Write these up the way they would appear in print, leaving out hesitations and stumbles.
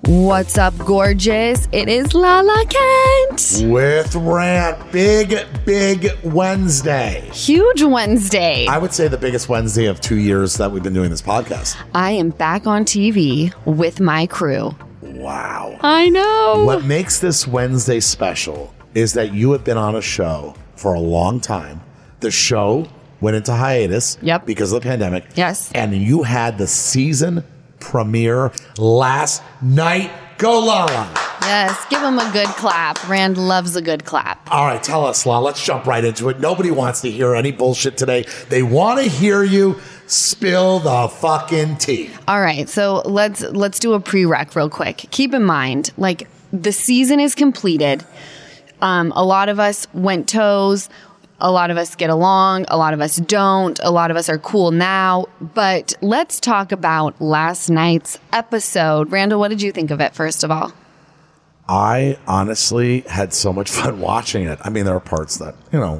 What's up, gorgeous? It is Lala Kent. With Rant. Big Wednesday. Huge Wednesday. I would say the biggest Wednesday of 2 years that we've been doing this podcast. I am back on TV with my crew. Wow. I know. What makes this Wednesday special is that you have been on a show for a long time. The show went into hiatus because of the pandemic. Yes. And you had the season premiere last night. Go, Lala. Yes, give him a good clap. Rand loves a good clap. All right, tell us, Lala. Let's jump right into it. Nobody wants to hear any bullshit today. They want to hear you spill the fucking tea. All right, so let's do a prereq real quick. Keep in mind, like, the season is completed. A lot of us went toes. A lot of us get along. A lot of us don't. A lot of us are cool now. But let's talk about last night's episode. Randall, what did you think of it, first of all? I honestly had so much fun watching it. I mean, there are parts that, that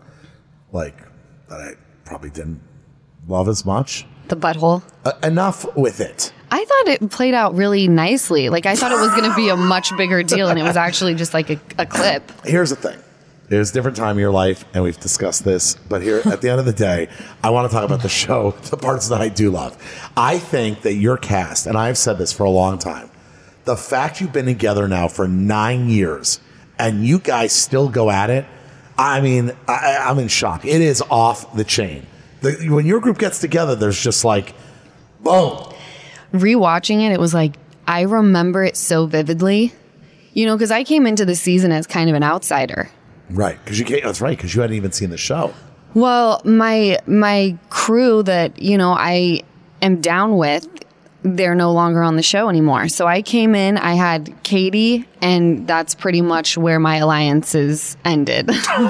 I probably didn't love as much. The butthole? Enough with it. I thought it played out really nicely. Like, I thought it was going to be a much bigger deal, and it was actually just like a clip. Here's the thing. It's a different time in your life, and we've discussed this. But here, at the end of the day, I want to talk about the show, the parts that I do love. I think that your cast, and I've said this for a long time, the fact you've been together now for 9 years, and you guys still go at it, I mean, I'm in shock. It is off the chain. When your group gets together, there's just like, boom. Rewatching it, it was like, I remember it so vividly. Because I came into the season as kind of an outsider. Right, that's right, because you hadn't even seen the show. Well, my crew that, I am down with, they're no longer on the show anymore. So I came in, I had Katie, and that's pretty much where my alliances ended.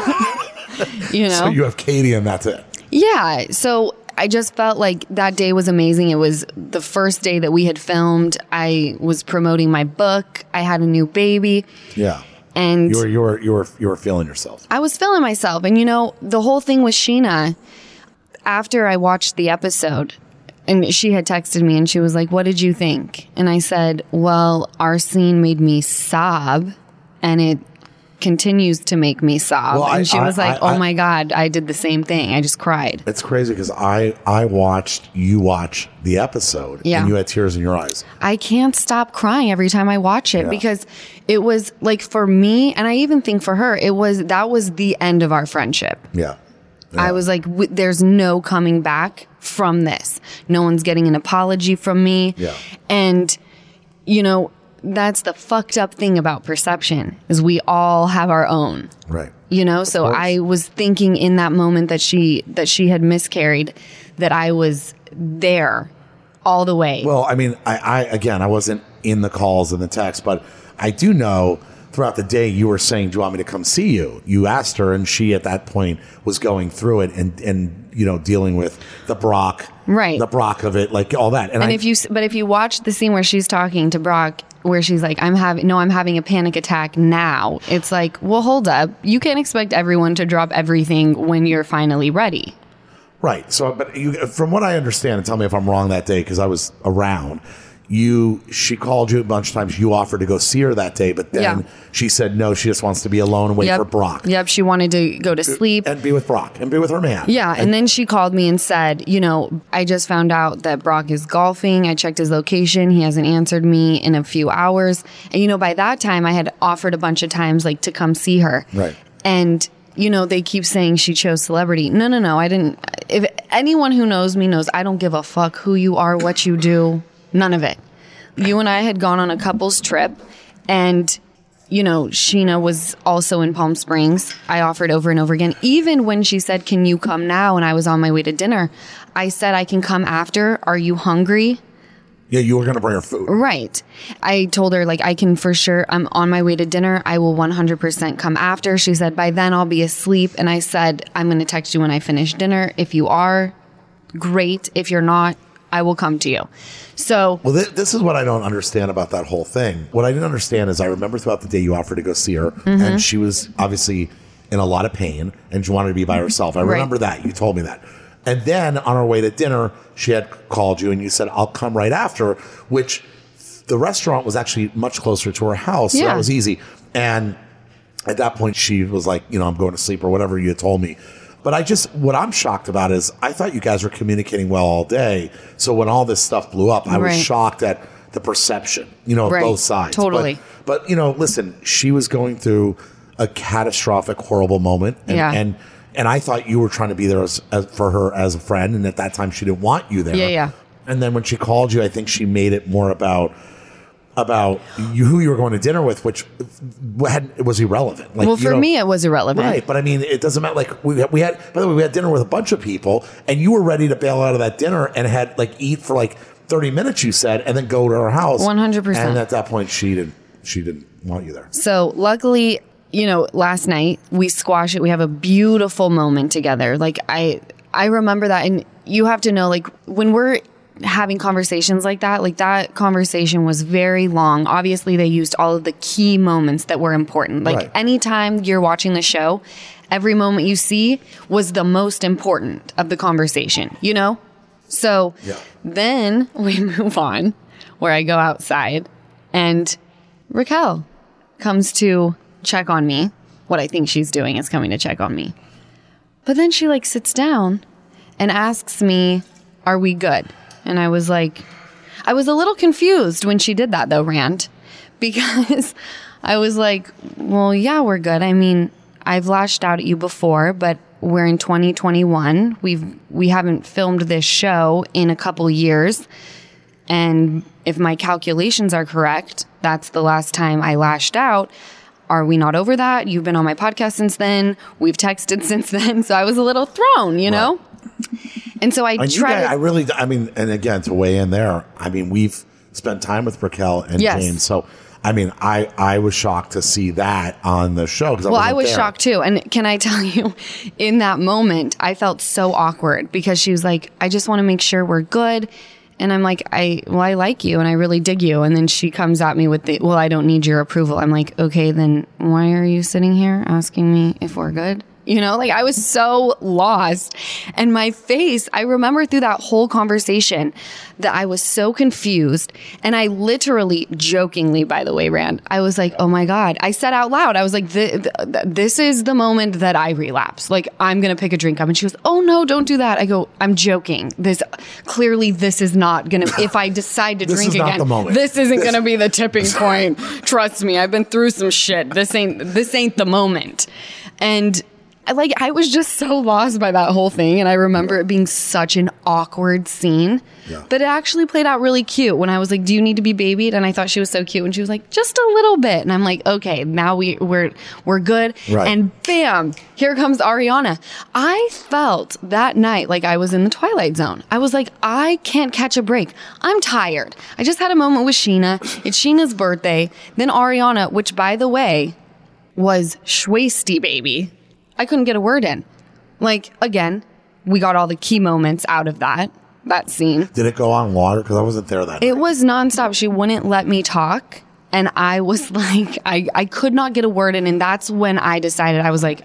So you have Katie and that's it. Yeah, so I just felt like that day was amazing. It was the first day that we had filmed. I was promoting my book. I had a new baby. Yeah. And you were feeling yourself. I was feeling myself. And the whole thing with Sheena, after I watched the episode, and she had texted me and she was like, "What did you think?" And I said, "Well, our scene made me sob, and it continues to make me sob." Well, and she was like, "Oh my God, I did the same thing. I just cried." It's crazy because I watched you watch the episode and you had tears in your eyes. I can't stop crying every time I watch it because it was like, for me, and I even think for her, that was the end of our friendship. Yeah. I was like, there's no coming back from this. No one's getting an apology from me. Yeah. And, that's the fucked up thing about perception, is we all have our own. Right. So I was thinking in that moment that she had miscarried, that I was there all the way. Well, I mean, I wasn't in the calls and the texts, but I do know throughout the day you were saying, "Do you want me to come see you?" You asked her, and she at that point was going through it and dealing with the Brock, right? The Brock of it, like all that. And if you watch the scene where she's talking to Brock, where she's like, I'm having a panic attack now. It's like, well, hold up. You can't expect everyone to drop everything when you're finally ready. Right. So, but from what I understand, and tell me if I'm wrong that day, because I was around, she called you a bunch of times. You offered to go see her that day, but then she said no, she just wants to be alone and wait for Brock. Yep, she wanted to go to sleep. And be with Brock and be with her man. Yeah, and then she called me and said, I just found out that Brock is golfing. I checked his location. He hasn't answered me in a few hours. And, by that time, I had offered a bunch of times, like, to come see her. Right. And, they keep saying she chose celebrity. No, I didn't. If anyone who knows me knows I don't give a fuck who you are, what you do. None of it. You and I had gone on a couple's trip, and, Sheena was also in Palm Springs. I offered over and over again. Even when she said, "Can you come now?" and I was on my way to dinner, I said, "I can come after. Are you hungry?" Yeah, you were going to bring her food. Right. I told her, like, I can for sure. I'm on my way to dinner. I will 100% come after. She said, "By then I'll be asleep." And I said, "I'm going to text you when I finish dinner. If you are, great. If you're not, I will come to you." So, well, this is what I don't understand about that whole thing. What I didn't understand is I remember throughout the day you offered to go see her, and she was obviously in a lot of pain, and she wanted to be by herself. I remember that. You told me that. And then on our way to dinner, she had called you, and you said, "I'll come right after," which the restaurant was actually much closer to her house. So Yeah. that was easy. And at that point, she was like, I'm going to sleep or whatever you had told me. But what I'm shocked about is I thought you guys were communicating well all day. So when all this stuff blew up, I was Right. shocked at the perception, of Right. both sides. Totally. But listen, she was going through a catastrophic, horrible moment. And, Yeah. and I thought you were trying to be there for her as a friend. And at that time, she didn't want you there. Yeah. And then when she called you, I think she made it more about who you were going to dinner with, which was irrelevant. Like, Well, for me, it was irrelevant. right? But I mean, it doesn't matter. Like we had, by the way, we had dinner with a bunch of people, and you were ready to bail out of that dinner and had eat for 30 minutes. You said, and then go to her house. 100%. And at that point, she didn't want you there. So luckily, last night we squash it. We have a beautiful moment together. I remember that. And you have to know, when we're having conversations like that conversation was very long. Obviously, they used all of the key moments that were important. Right. Anytime you're watching the show, every moment you see was the most important of the conversation, So Yeah. then we move on where I go outside and Raquel comes to check on me. What I think she's doing is coming to check on me. But then she sits down and asks me, "Are we good?" And I was a little confused when she did that though, Rand, because I was like, well, yeah, we're good. I mean, I've lashed out at you before, but we're in 2021. We haven't filmed this show in a couple years. And if my calculations are correct, that's the last time I lashed out. Are we not over that? You've been on my podcast since then. We've texted since then. So I was a little thrown, know? And so I tried. And again, to weigh in there, we've spent time with Raquel and Yes. James. So, I was shocked to see that on the show. Well, I was shocked too. And can I tell you, in that moment, I felt so awkward because she was like, I just want to make sure we're good. And I'm like, I like you and I really dig you. And then she comes at me with I don't need your approval. I'm like, okay, then why are you sitting here asking me if we're good? I was so lost. And my face, I remember through that whole conversation that I was so confused. And I literally, jokingly, by the way, Rand, I was like, oh my God. I said out loud, I was like, this is the moment that I relapse. I'm going to pick a drink up. And she goes, oh no, don't do that. I go, I'm joking. This is not going to, if I decide to drink again, this isn't going to be the tipping point. Trust me, I've been through some shit. This ain't the moment. And I was just so lost by that whole thing. And I remember it being such an awkward scene that it actually played out really cute when I was like, do you need to be babied? And I thought she was so cute. And she was like, just a little bit. And I'm like, okay, now we're good. Right. And bam, here comes Ariana. I felt that night like I was in the Twilight Zone. I was like, I can't catch a break. I'm tired. I just had a moment with Sheena. It's Sheena's birthday. Then Ariana, which by the way, was Schwasty baby. I couldn't get a word in. Again, we got all the key moments out of that scene. Did it go on longer? Because I wasn't there that night. It was nonstop. She wouldn't let me talk. And I was like, I could not get a word in. And that's when I decided, I was like,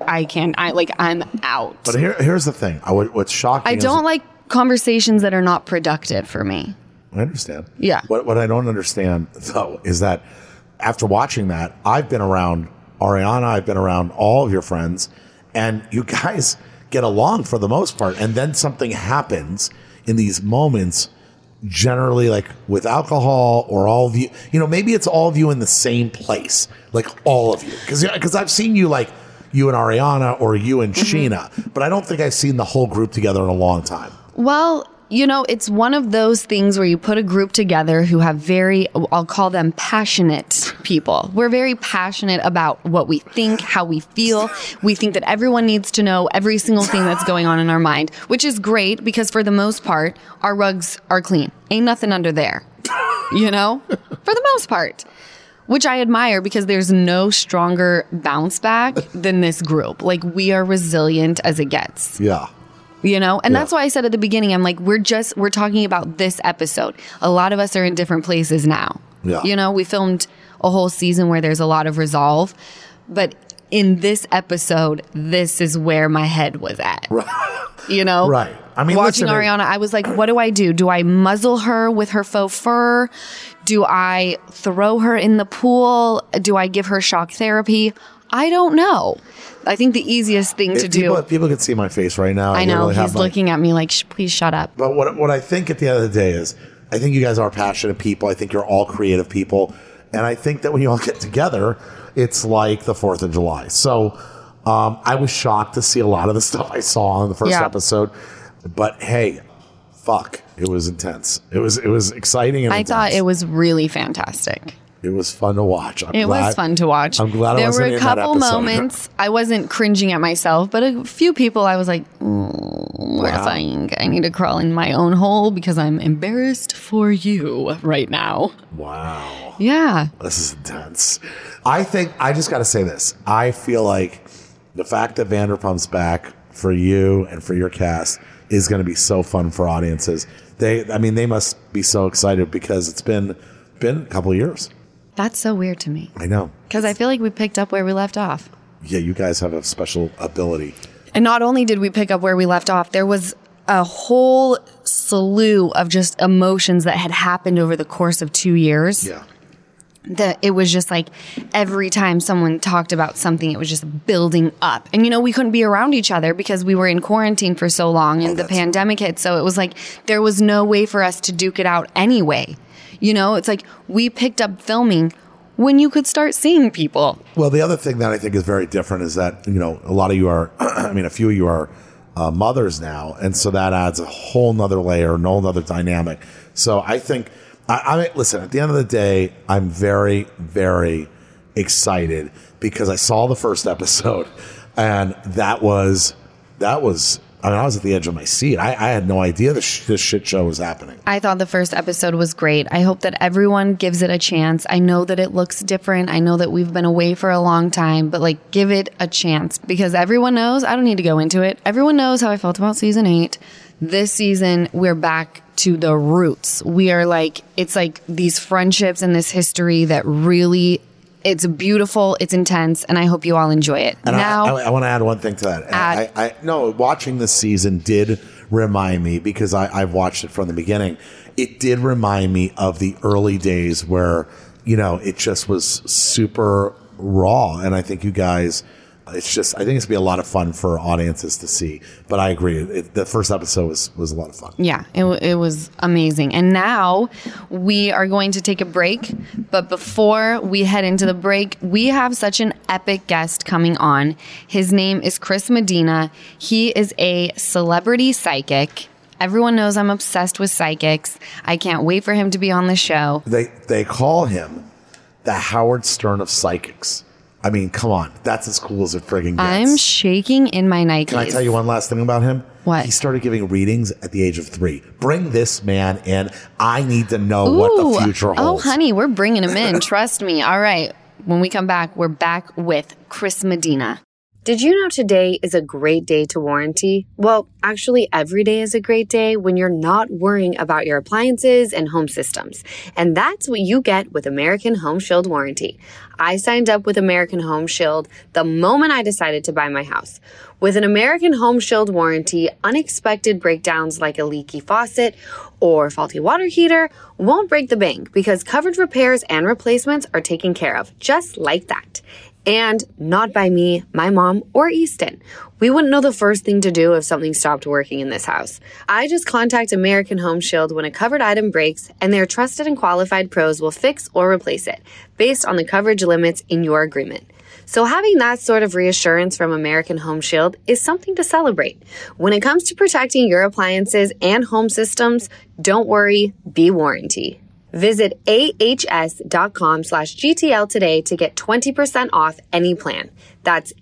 I'm out. But here's the thing. What's shocking I don't like conversations that are not productive for me. I understand. Yeah. What I don't understand, though, is that after watching that, I've been around Ariana, I've been around all of your friends, and you guys get along for the most part. And then something happens in these moments, generally with alcohol or all of you. Maybe it's all of you in the same place, all of you. Because I've seen you you and Ariana or you and Sheena, but I don't think I've seen the whole group together in a long time. Well, it's one of those things where you put a group together who have I'll call them passionate people. We're very passionate about what we think, how we feel. We think that everyone needs to know every single thing that's going on in our mind, which is great because for the most part, our rugs are clean. Ain't nothing under there, for the most part. Which I admire because there's no stronger bounce back than this group. We are resilient as it gets. Yeah. And that's why I said at the beginning, I'm like, we're talking about this episode. A lot of us are in different places now. Yeah. We filmed a whole season where there's a lot of resolve, but in this episode, this is where my head was at. You know? Right. I mean, watching listen, Ariana, I was like, what do I do? Do I muzzle her with her faux fur? Do I throw her in the pool? Do I give her shock therapy? I don't know. I think the easiest thing to do. People can see my face right now. I know. He's looking at me like, please shut up. But what I think at the end of the day is, I think you guys are passionate people. I think you're all creative people. And I think that when you all get together, it's like the 4th of July. So I was shocked to see a lot of the stuff I saw in the first episode. But hey, fuck, it was intense. It was exciting and intense. I thought it was really fantastic. It was fun to watch. It was fun to watch. I'm glad I wasn't in that episode. There were a couple moments I wasn't cringing at myself, but a few people I was like, mortifying. Wow. I need to crawl in my own hole because I'm embarrassed for you right now. Wow. Yeah. This is intense. I just got to say this. I feel like the fact that Vanderpump's back for you and for your cast is going to be so fun for audiences. They must be so excited because it's been a couple of years. That's so weird to me. I know. Because I feel like we picked up where we left off. Yeah, you guys have a special ability. And not only did we pick up where we left off, there was a whole slew of just emotions that had happened over the course of 2 years. Yeah. That it was just like every time someone talked about something, it was just building up. And, we couldn't be around each other because we were in quarantine for so long and the pandemic hit. So it was like there was no way for us to duke it out anyway. It's like we picked up filming when you could start seeing people. Well, the other thing that I think is very different is that, a lot of you are, a few of you are mothers now. And so that adds a whole nother layer, a whole nother dynamic. So I think, listen, at the end of the day, I'm very, very excited because I saw the first episode and I was at the edge of my seat. I had no idea this shit show was happening. I thought the first episode was great. I hope that everyone gives it a chance. I know that it looks different. I know that we've been away for a long time, but give it a chance because everyone knows. I don't need to go into it. Everyone knows how I felt about season 8. This season, we're back to the roots. We are it's like these friendships and this history that really... It's beautiful, it's intense, and I hope you all enjoy it. And now, I want to add one thing to that. Watching this season did remind me, because I've watched it from the beginning, it did remind me of the early days where, it just was super raw. And I think you guys... I think it's going to be a lot of fun for audiences to see. But I agree. The first episode was a lot of fun. Yeah, it was amazing. And now we are going to take a break. But before we head into the break, we have such an epic guest coming on. His name is Chris Medina. He is a celebrity psychic. Everyone knows I'm obsessed with psychics. I can't wait for him to be on the show. They call him the Howard Stern of psychics. I mean, come on. That's as cool as it friggin' gets. I'm shaking in my Nikes. Can I tell you one last thing about him? What? He started giving readings at the age of 3. Bring this man in. I need to know what the future holds. Oh, honey, we're bringing him in. Trust me. All right. When we come back, we're back with Chris Medina. Did you know today is a great day to warranty? Well, actually, every day is a great day when you're not worrying about your appliances and home systems. And that's what you get with American Home Shield Warranty. I signed up with American Home Shield the moment I decided to buy my house. With an American Home Shield warranty, unexpected breakdowns like a leaky faucet or faulty water heater won't break the bank because covered repairs and replacements are taken care of, just like that. And not by me, my mom, or Easton. We wouldn't know the first thing to do if something stopped working in this house. I just contact American Home Shield when a covered item breaks, and their trusted and qualified pros will fix or replace it, based on the coverage limits in your agreement. So having that sort of reassurance from American Home Shield is something to celebrate. When it comes to protecting your appliances and home systems, don't worry, be warranty. Visit ahs.com/GTL today to get 20% off any plan. That's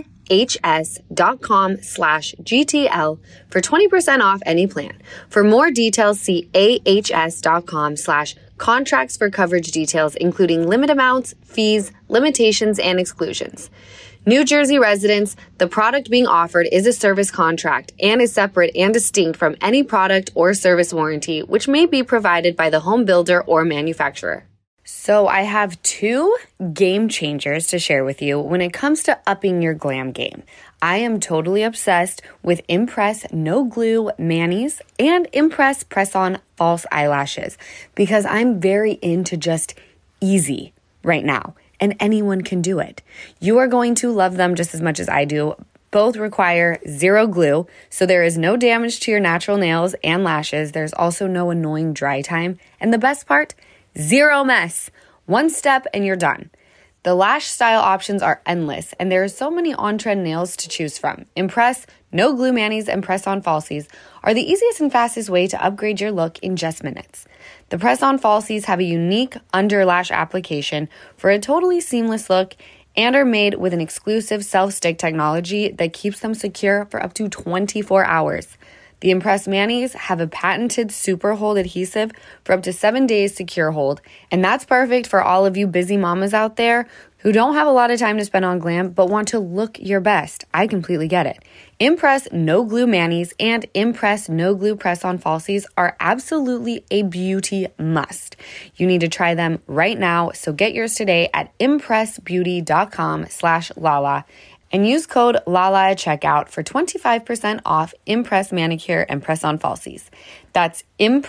ahs.com/GTL for 20% off any plan. For more details, see ahs.com/contracts for coverage details, including limit amounts, fees, limitations, and exclusions. New Jersey residents, the product being offered is a service contract and is separate and distinct from any product or service warranty, which may be provided by the home builder or manufacturer. So I have 2 game changers to share with you when it comes to upping your glam game. I am totally obsessed with Impress No Glue Manis and Impress Press-On False Eyelashes because I'm very into just easy right now, and anyone can do it. You are going to love them just as much as I do. Both require 0 glue, so there is no damage to your natural nails and lashes. There's also no annoying dry time. And the best part, 0 mess. 1 step and you're done. The lash style options are endless, and there are so many on-trend nails to choose from. Impress, No Glue Manis, and Press-On Falsies are the easiest and fastest way to upgrade your look in just minutes. The Press-On Falsies have a unique under-lash application for a totally seamless look and are made with an exclusive self-stick technology that keeps them secure for up to 24 hours. The Impress Manis have a patented super hold adhesive for up to 7 days secure hold, and that's perfect for all of you busy mamas out there who don't have a lot of time to spend on glam but want to look your best. I completely get it. Impress No Glue Manis and Impress No Glue Press-On Falsies are absolutely a beauty must. You need to try them right now, so get yours today at impressbeauty.com/Lala and use code LALA at checkout for 25% off Impress Manicure and Press-On Falsies. That's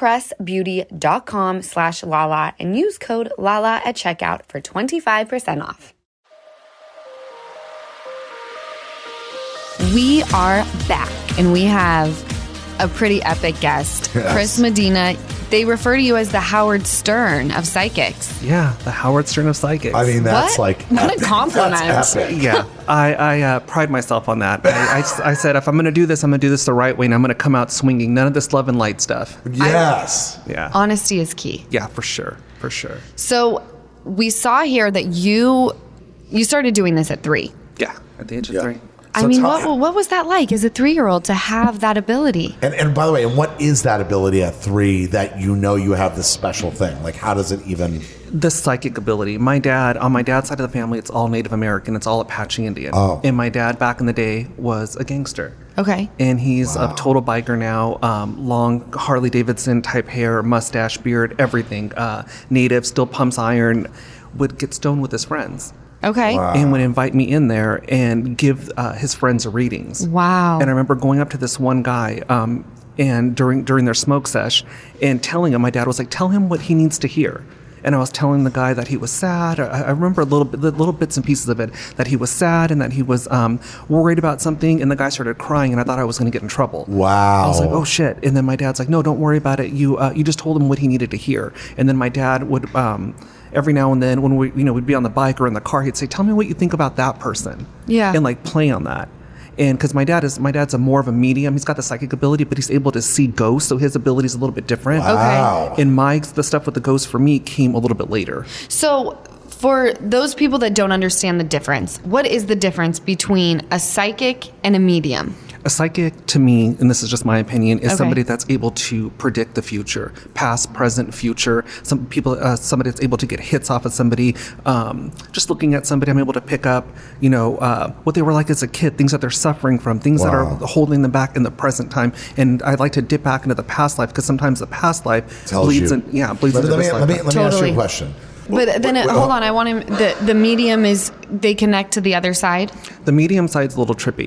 impressbeauty.com/Lala and use code LALA at checkout for 25% off. We are back, and we have a pretty epic guest, yes. Chris Medina. They refer to you as the Howard Stern of psychics. Yeah, the Howard Stern of psychics. I mean, that's what? What a compliment. Yeah, I pride myself on that. I said, if I'm going to do this, I'm going to do this the right way, and I'm going to come out swinging. None of this love and light stuff. Yes. Yeah. Honesty is key. Yeah, for sure. For sure. So we saw here that you started doing this at 3. Yeah, at the age of 3. I mean, what was that like as a 3-year-old to have that ability? And by the way, and what is that ability at 3 that you know you have this special thing? Like, how does it even... The psychic ability. On my dad's side of the family, it's all Native American. It's all Apache Indian. Oh. And my dad, back in the day, was a gangster. Okay. And he's a total biker now. Long Harley Davidson type hair, mustache, beard, everything. Native, still pumps iron. Would get stoned with his friends. Okay. Wow. And would invite me in there and give his friends readings. Wow. And I remember going up to this one guy and during their smoke sesh and telling him, my dad was like, tell him what he needs to hear. And I was telling the guy that he was sad. I remember little bits and pieces of it, that he was sad and that he was worried about something. And the guy started crying, and I thought I was going to get in trouble. Wow. I was like, oh, shit. And then my dad's like, no, don't worry about it. You just told him what he needed to hear. And then my dad would... every now and then when we'd be on the bike or in the car, he'd say, tell me what you think about that person. Yeah. And like play on that. And because my dad's a more of a medium. He's got the psychic ability, but he's able to see ghosts. So his ability is a little bit different. Wow. Okay. And the stuff with the ghosts for me came a little bit later. So for those people that don't understand the difference, what is the difference between a psychic and a medium? A psychic, to me, and this is just my opinion, is somebody that's able to predict the future, past, present, future. Somebody that's able to get hits off of somebody. Just looking at somebody, I'm able to pick up, what they were like as a kid, things that they're suffering from, things that are holding them back in the present time. And I'd like to dip back into the past life because sometimes the past life bleeds into this life. Let me ask you a question. But then, hold on. I want him. The medium is they connect to the other side. The medium side's a little trippy.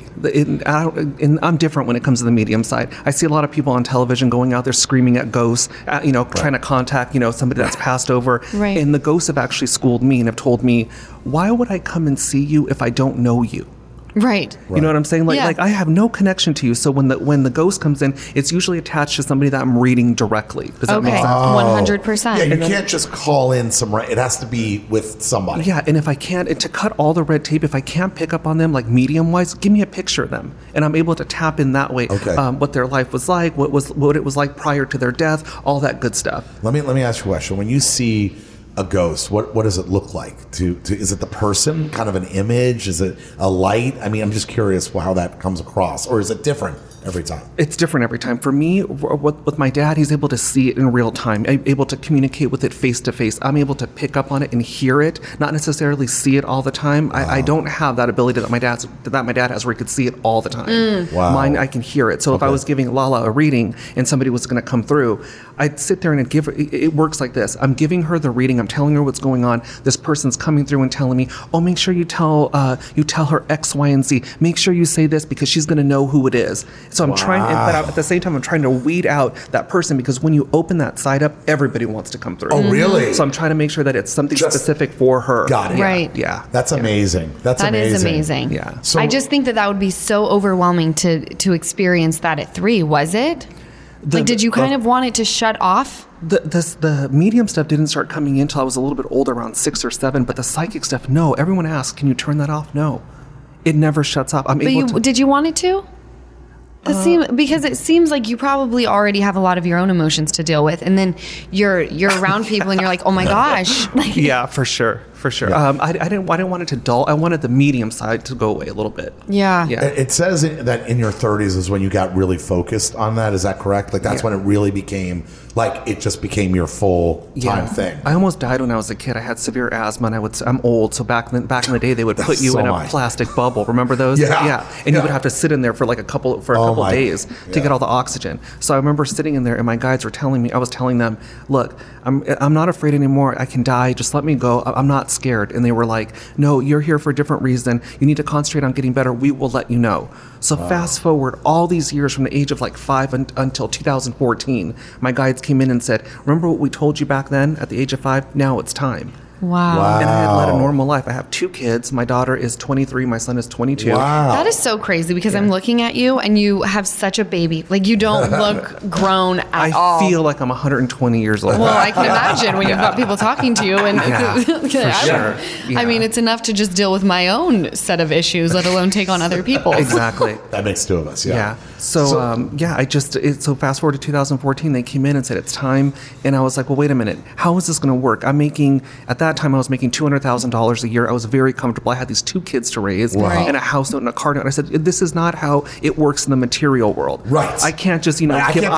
And I'm different when it comes to the medium side. I see a lot of people on television going out there screaming at ghosts, trying to contact, somebody that's passed over. Right. And the ghosts have actually schooled me and have told me, why would I come and see you if I don't know you? Right. You know what I'm saying? Like I have no connection to you. So when the ghost comes in, it's usually attached to somebody that I'm reading directly. Does that make sense? 100%. Yeah, you can't just call in it has to be with somebody. Yeah, and if I can't, to cut all the red tape, if I can't pick up on them like medium-wise, give me a picture of them. And I'm able to tap in that way what their life was like, what it was like prior to their death, all that good stuff. Let me ask you a question. When you see a ghost, what does it look like? Is it the person, kind of an image? Is it a light? I mean, I'm just curious how that comes across. Or is it different every time. It's different every time. For me, with my dad, he's able to see it in real time, able to communicate with it face to face. I'm able to pick up on it and hear it, not necessarily see it all the time. I don't have that ability that my dad has, where he could see it all the time. Wow. Mine, I can hear it. So if I was giving Lala a reading and somebody was going to come through, I'd sit there and I'd give her. It works like this: I'm giving her the reading. I'm telling her what's going on. This person's coming through and telling me, "Oh, make sure you tell her X, Y, and Z. Make sure you say this because she's going to know who it is." So I'm trying, but at the same time, I'm trying to weed out that person, because when you open that side up, everybody wants to come through. Oh, really? So I'm trying to make sure that it's something specific for her. Got it. Right. Yeah. That's amazing. That is amazing. Yeah. So I just think that would be so overwhelming to experience that at 3. Was it? Did you kind of want it to shut off? The medium stuff didn't start coming in until I was a little bit older, around 6 or 7. But the psychic stuff, no. Everyone asks, "Can you turn that off?" No, it never shuts off. Did you want it to? Because it seems like you probably already have a lot of your own emotions to deal with, and then you're around people and you're like, "Oh my gosh!" Yeah, for sure. Yeah. I didn't want it to dull. I wanted the medium side to go away a little bit. Yeah. It says that in your 30s is when you got really focused on that. Is that correct? Like that's when it really became, like it just became your full time thing. I almost died when I was a kid. I had severe asthma, and I'm old. So back in the day, they would put you in a plastic bubble. Remember those? Yeah. And you would have to sit in there for a couple days to get all the oxygen. So I remember sitting in there, and my guides were telling me, I was telling them, "Look, I'm not afraid anymore. I can die. Just let me go. I'm not scared." And they were like, "No, you're here for a different reason. You need to concentrate on getting better. We will let you know." So fast forward all these years from the age of 5 until 2014, my guides came in and said, "Remember what we told you back then at the age of 5? Now it's time." Wow. And I had led a normal life. I have 2 kids. My daughter is 23. My son is 22. Wow. That is so crazy, because I'm looking at you and you have such a baby. Like, you don't look grown at all. I feel like I'm 120 years old. Well, I can imagine when you've got people talking to you. And for sure. I mean, it's enough to just deal with my own set of issues, let alone take on other people's. Exactly. That makes 2 of us. Yeah. So fast forward to 2014, they came in and said, "It's time." And I was like, "Well, wait a minute. How is this going to work?" At that time, I was making $200,000 a year. I was very comfortable. I had these 2 kids to raise and a house note and a car note. And I said, "This is not how it works in the material world. Right. I can't just, I can't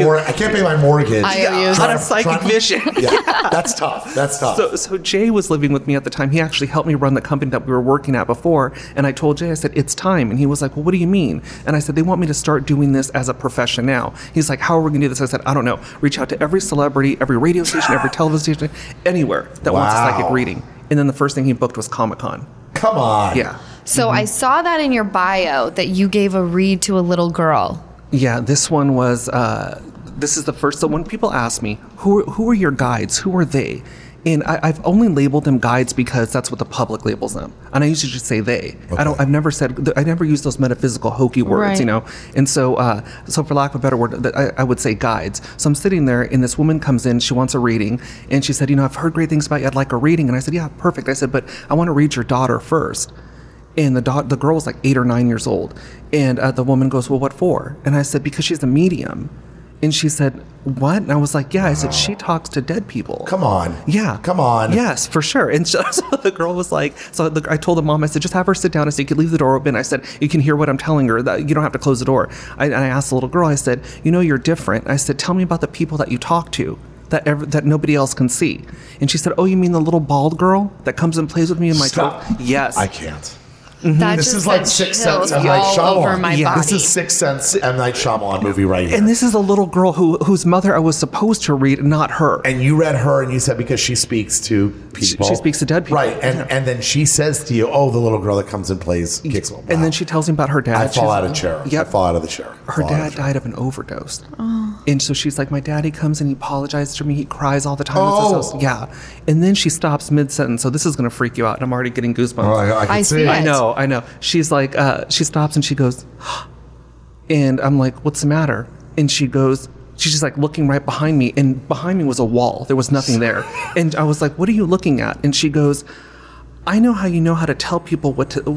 pay my mortgage. IOUs. On a psychic vision." Yeah, that's tough. So Jay was living with me at the time. He actually helped me run the company that we were working at before. And I told Jay, I said, "It's time." And he was like, "Well, what do you mean?" And I said, "They want me to start doing this as a profession now." He's like, "How are we going to do this?" I said, "I don't know. Reach out to every celebrity, every radio station, every television station, anywhere that wants a psychic reading." And then the first thing he booked was Comic-Con. Come on. Yeah. So I saw that in your bio that you gave a read to a little girl. Yeah, this one was, this is the first. So when people ask me, who are your guides? Who are they? And I've only labeled them guides because that's what the public labels them. And I usually just say they. Okay. I never use those metaphysical hokey words, Right. And so for lack of a better word, I would say guides. So I'm sitting there and this woman comes in, she wants a reading. And she said, "I've heard great things about you. I'd like a reading." And I said, "Yeah, perfect." I said, "But I want to read your daughter first." And the girl was 8 or 9 years old. And the woman goes, "Well, what for?" And I said, "Because she's a medium." And she said, "What?" And I was like, "Yeah." I said, "She talks to dead people." Come on. Yeah. Come on. Yes, for sure. And so the girl was like, I told the mom, I said, "Just have her sit down." I said, "You could leave the door open." I said, "You can hear what I'm telling her. That you don't have to close the door." And I asked the little girl, I said, "You're different." I said, "Tell me about the people that you talk to that nobody else can see." And she said, "Oh, you mean the little bald girl that comes and plays with me in my truck?" Yes. I can't. That This just is like sent 6 Sense chills M. Night all over Shyamalan. my Yeah, body. This is 6 Sense M. Night Shyamalan movie right here. And this is a little girl whose mother I was supposed to read, not her. And you read her, and you said because she speaks to people. She speaks to dead people. Right. And then she says to you, "Oh, the little girl that comes and plays kicks." Wow. And then she tells me about her dad. I fall out of the chair. Yep. I fall out of the chair. Her dad died of an overdose. And so she's like, "My daddy comes and he apologizes to me. He cries all the time." Oh. Yeah. And then she stops mid-sentence. So this is going to freak you out. And I'm already getting goosebumps. Oh, I can I see see it. it. I know. She's like, she stops and she goes, and I'm like, "What's the matter?" And she's just like looking right behind me, and behind me was a wall. There was nothing there. And I was like, "What are you looking at?" And she goes, "I know how you know how to tell people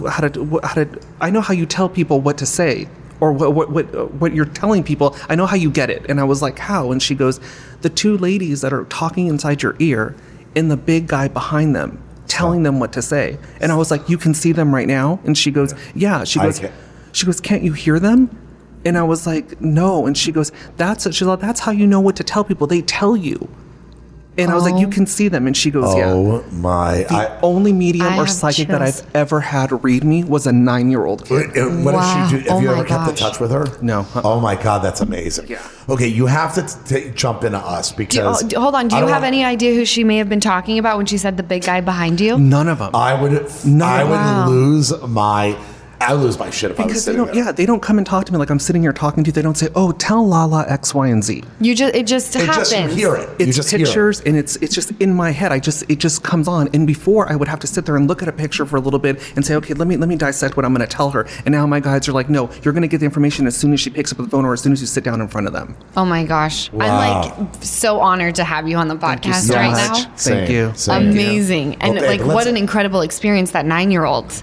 I know how you tell people what to say, or what you're telling people. I know how you get it." And I was like, "How?" And she goes, "The 2 ladies that are talking inside your ear, and the big guy behind them telling them what to say." And I was like, "You can see them right now?" And she goes, "Yeah." She goes, "Can't you hear them?" And I was like, no. And she goes, that's how you know what to tell people. They tell you. And I was like, you can see them. And she goes, yeah. Oh my. The only medium or psychic that I've ever had read me was a 9-year-old kid. What does she do? Have you ever kept in touch with her? No. Oh my God, that's amazing. Yeah. Okay, you have to jump into us because. Hold on. Do you have any idea who she may have been talking about when she said the big guy behind you? None of them. I would lose my shit if I was sitting there. Yeah, they don't come and talk to me like I'm sitting here talking to you. They don't say, "Oh, tell Lala X, Y, and Z." It just happens. You hear it. It's pictures, and it's just in my head. It just comes on. And before, I would have to sit there and look at a picture for a little bit and say, "Okay, let me dissect what I'm going to tell her." And now my guides are like, "No, you're going to get the information as soon as she picks up the phone or as soon as you sit down in front of them." Oh my gosh, Wow. I'm like so honored to have you on the podcast so right much. now. Thank you. Amazing, and Okay, what an incredible experience that 9-year-old.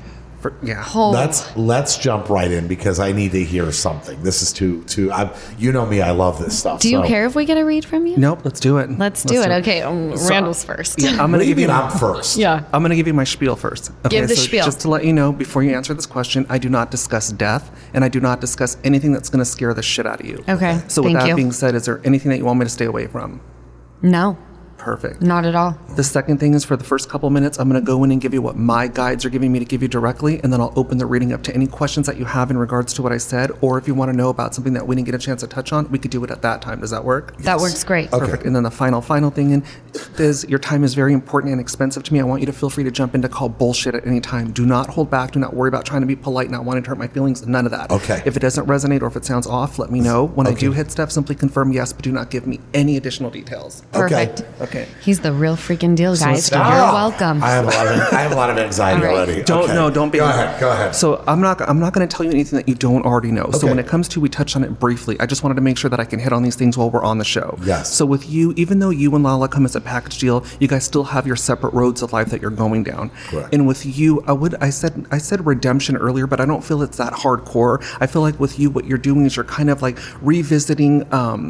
Let's jump right in because I need to hear something. This is too. You know me. I love this stuff. Do you care if we get a read from you? Nope. Let's do it. Let's do it. Okay, Randall's first. Yeah, I'm going to give you. I'm first. Yeah. I'm going to give you my spiel first. Okay, Give the spiel. Just to let you know, before you answer this question, I do not discuss death, and I do not discuss anything that's going to scare the shit out of you. Okay. So with thank that you. being said, is there anything that you want me to stay away from? No, Perfect. not at all. The second thing is for the first couple minutes, I'm going to go in and give you what my guides are giving me to give you directly, and then I'll open the reading up to any questions that you have in regards to what I said, or if you want to know about something that we didn't get a chance to touch on, we could do it at that time. Does that work? That works great. Okay. Perfect. And then the final thing is your time is very important and expensive to me. I want you to feel free to jump in to call bullshit at any time. Do not hold back. Do not worry about trying to be polite, not wanting to hurt my feelings. None of that. Okay. If it doesn't resonate or if it sounds off, let me know. When I do hit stuff, simply confirm yes, but do not give me any additional details. Perfect. Okay. He's the real freaking deal, guys. stop. You're welcome. I have a lot of anxiety All right. already. Don't be. Go ahead. So I'm not going to tell you anything that you don't already know. So Okay. when it comes to, we touched on it briefly. I just wanted to make sure that I can hit on these things while we're on the show. Yes. So with you, even though you and Lala come as a package deal, you guys still have your separate roads of life that you're going down. Correct. And with you, I said redemption earlier, but I don't feel it's that hardcore. I feel like with you, what you're doing is you're kind of like revisiting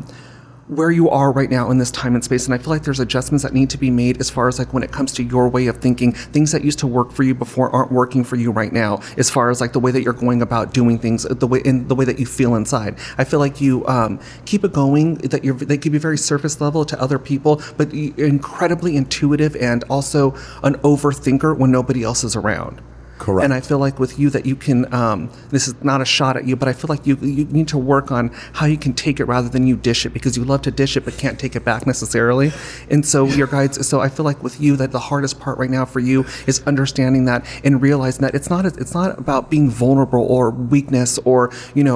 where you are right now in this time and space. And I feel like there's adjustments that need to be made as far as like when it comes to your way of thinking, things that used to work for you before aren't working for you right now, as far as like the way that you're going about doing things, the way that you feel inside. I feel like you keep it going, that they can be very surface level to other people, but you're incredibly intuitive and also an overthinker when nobody else is around. Correct. And I feel like with you that you can, this is not a shot at you, but I feel like you need to work on how you can take it rather than you dish it, because you love to dish it but can't take it back necessarily. And so so I feel like with you that the hardest part right now for you is understanding that and realizing that it's not about being vulnerable or weakness or,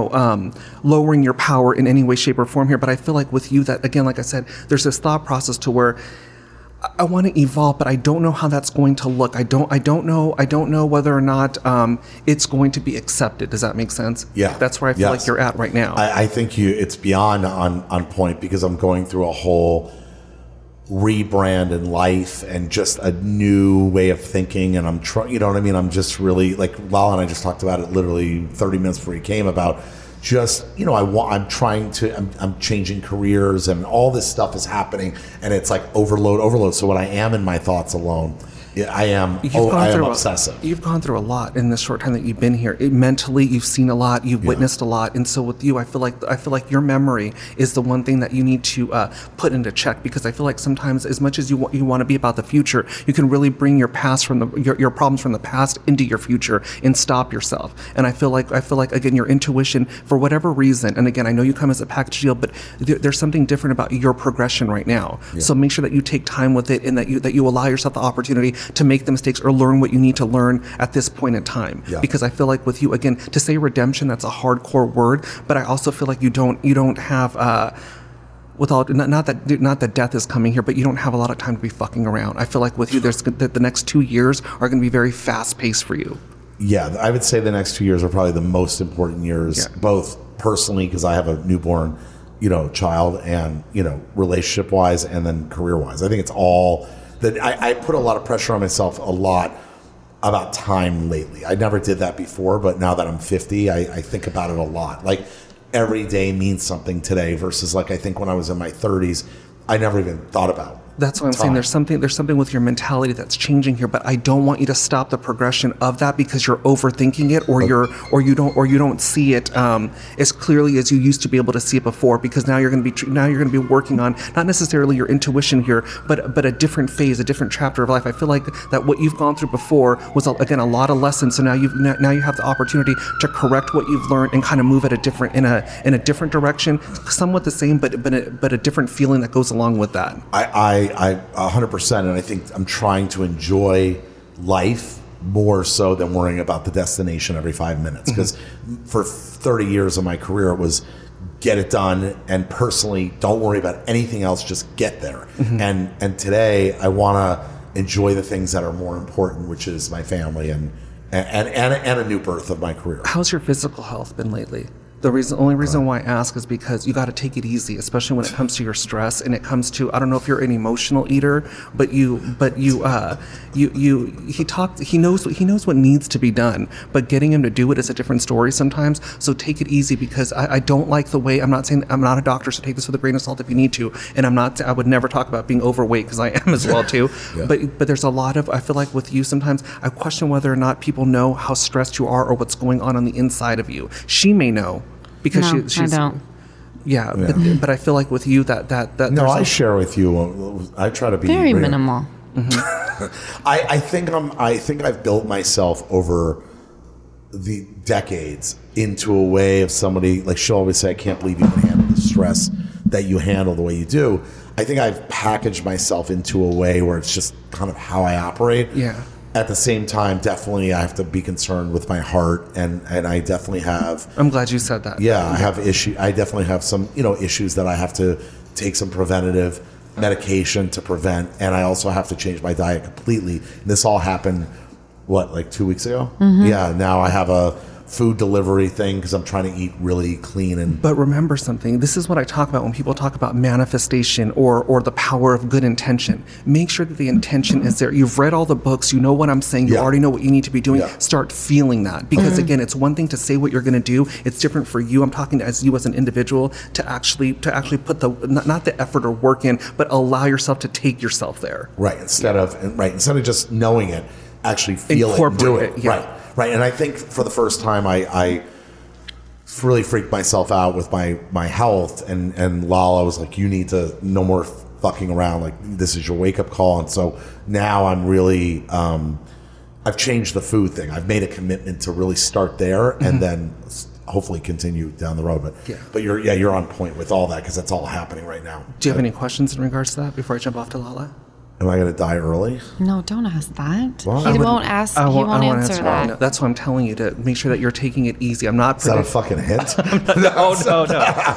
lowering your power in any way, shape, or form here. But I feel like with you that, again, like I said, there's this thought process to where I want to evolve, but I don't know how that's going to look. I don't know whether or not it's going to be accepted. Does that make sense? Yeah. That's where I feel like you're at right now. I think it's beyond on point because I'm going through a whole rebrand in life and just a new way of thinking, and I'm trying. You know what I mean? I'm just really like Lala and I just talked about it literally 30 minutes before he came about. Just, I'm changing careers and all this stuff is happening and it's like overload. So when I am in my thoughts alone, I am obsessive. You've gone through a lot in this short time that you've been here. Mentally, you've seen a lot, you've witnessed a lot, and so with you, I feel like your memory is the one thing that you need to put into check, because I feel like sometimes, as much as you want to be about the future, you can really bring your past your problems from the past into your future and stop yourself. And I feel like again, your intuition, for whatever reason, and again, I know you come as a package deal, but there's something different about your progression right now. Yeah. So make sure that you take time with it and that you allow yourself the opportunity to make the mistakes or learn what you need to learn at this point in time. Yeah. Because I feel like with you, again, to say redemption, that's a hardcore word, but I also feel like you don't have not that death is coming here, but you don't have a lot of time to be fucking around. I feel like with you, the next 2 years are going to be very fast paced for you. Yeah, I would say the next 2 years are probably the most important years, both personally because I have a newborn, child, and relationship wise, and then career wise. I think it's all that I put a lot of pressure on myself a lot about time lately. I never did that before, but now that I'm 50, I think about it a lot. Like every day means something today versus like I think when I was in my 30s, I never even thought about That's what I'm saying. There's something with your mentality that's changing here, but I don't want you to stop the progression of that because you're overthinking it, or you don't see it as clearly as you used to be able to see it before. Because now you're going to be working on not necessarily your intuition here, but a different phase, a different chapter of life. I feel like that what you've gone through before was again a lot of lessons. So now you have the opportunity to correct what you've learned and kind of move at in a different direction, somewhat the same, but a different feeling that goes along with that. I 100%, and I think I'm trying to enjoy life more so than worrying about the destination every 5 minutes. Because for 30 years of my career, it was get it done, and personally, don't worry about anything else, just get there. And today, I want to enjoy the things that are more important, which is my family and a new birth of my career. How's your physical health been lately? The only reason why I ask is because you got to take it easy, especially when it comes to your stress and it comes to, I don't know if you're an emotional eater, but he knows what needs to be done, but getting him to do it is a different story sometimes. So take it easy, because I don't like the way, I'm not saying, I'm not a doctor, so take this with a grain of salt if you need to. And I would never talk about being overweight, because I am as well too. Yeah. But there's a lot of, I feel like with you sometimes, I question whether or not people know how stressed you are or what's going on the inside of you. She may know. Because she's, I don't. Yeah. But I feel like with you that no, I share with you. I try to be very minimal. I think I've built myself over the decades into a way of somebody, like she'll always say, I can't believe you can handle the stress that you handle the way you do. I think I've packaged myself into a way where it's just kind of how I operate. Yeah. At the same time, definitely I have to be concerned with my heart, and I definitely have. I'm glad you said that. Yeah, I have issue. I definitely have some issues that I have to take some preventative medication to prevent, and I also have to change my diet completely. And this all happened, like 2 weeks ago? Yeah. Now I have a food delivery thing because I'm trying to eat really clean. But remember something, this is what I talk about when people talk about manifestation or the power of good intention. Make sure that the intention is there. You've read all the books, you know what I'm saying, you already know what you need to be doing. Start feeling that, because again, it's one thing to say what you're going to do, it's different for you. I'm talking as you as an individual to actually put the not the effort or work in, but allow yourself to take yourself there. Right, instead of just knowing it, actually feel it and do it. Right, and I think for the first time, I really freaked myself out with my health, and Lala was like, you need to no more fucking around, like this is your wake-up call. And so now I'm really, I've changed the food thing. I've made a commitment to really start there and then hopefully continue down the road. But you're on point with all that, because that's all happening right now. Do you have any questions in regards to that before I jump off to Lala? Am I going to die early? No, don't ask that. Well, he won't ask. He won't answer that. No, that's what I'm telling you, to make sure that you're taking it easy. I'm not. Is that a fucking hint? No.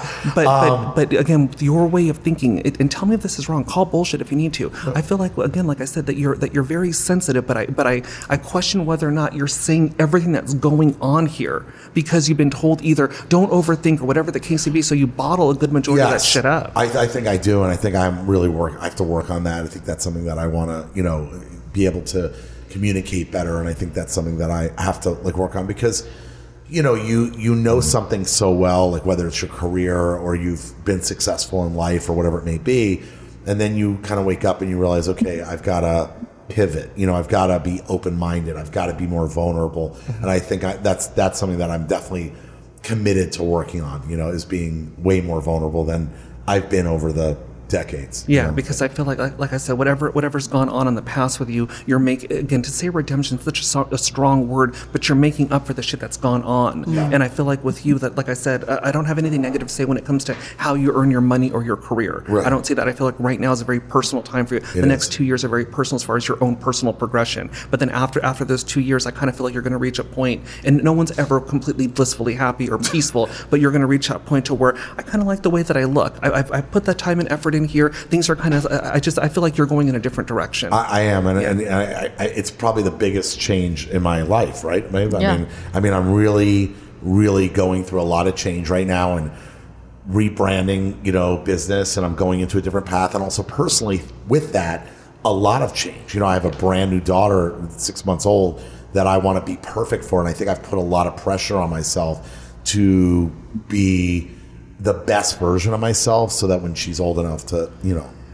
But again, your way of thinking, and tell me if this is wrong. Call bullshit if you need to. I feel like, again, like I said, that you're very sensitive. But I question whether or not you're saying everything that's going on here because you've been told either don't overthink or whatever the case may be. So you bottle a good majority of that shit up. I think I do, and I think I have to work on that. I think that's something that I want to, be able to communicate better. And I think that's something that I have to work on, because, you know something so well, like whether it's your career or you've been successful in life or whatever it may be. And then you kind of wake up and you realize, okay, I've got to pivot. I've got to be open-minded. I've got to be more vulnerable. And I think that's something that I'm definitely committed to working on, is being way more vulnerable than I've been over the decades. Yeah, because I feel like I said, whatever's gone on in the past with you, you're again, to say redemption is such a strong word, but you're making up for the shit that's gone on. Yeah. And I feel like with you, that, like I said, I don't have anything negative to say when it comes to how you earn your money or your career. Right. I don't say that. I feel like right now is a very personal time for you. The next 2 years are very personal as far as your own personal progression. But then after those 2 years, I kind of feel like you're going to reach a point, and no one's ever completely blissfully happy or peaceful, but you're going to reach that point to where I kind of like the way that I look. I put that time and effort in here. Things are kind of, I feel like you're going in a different direction. I am, and it's probably the biggest change in my life, right? I mean, I'm really, really going through a lot of change right now, and rebranding, business, and I'm going into a different path, and also personally with that, a lot of change. I have a brand new daughter, 6 months old, that I want to be perfect for, and I think I've put a lot of pressure on myself to be the best version of myself, so that when she's old enough to,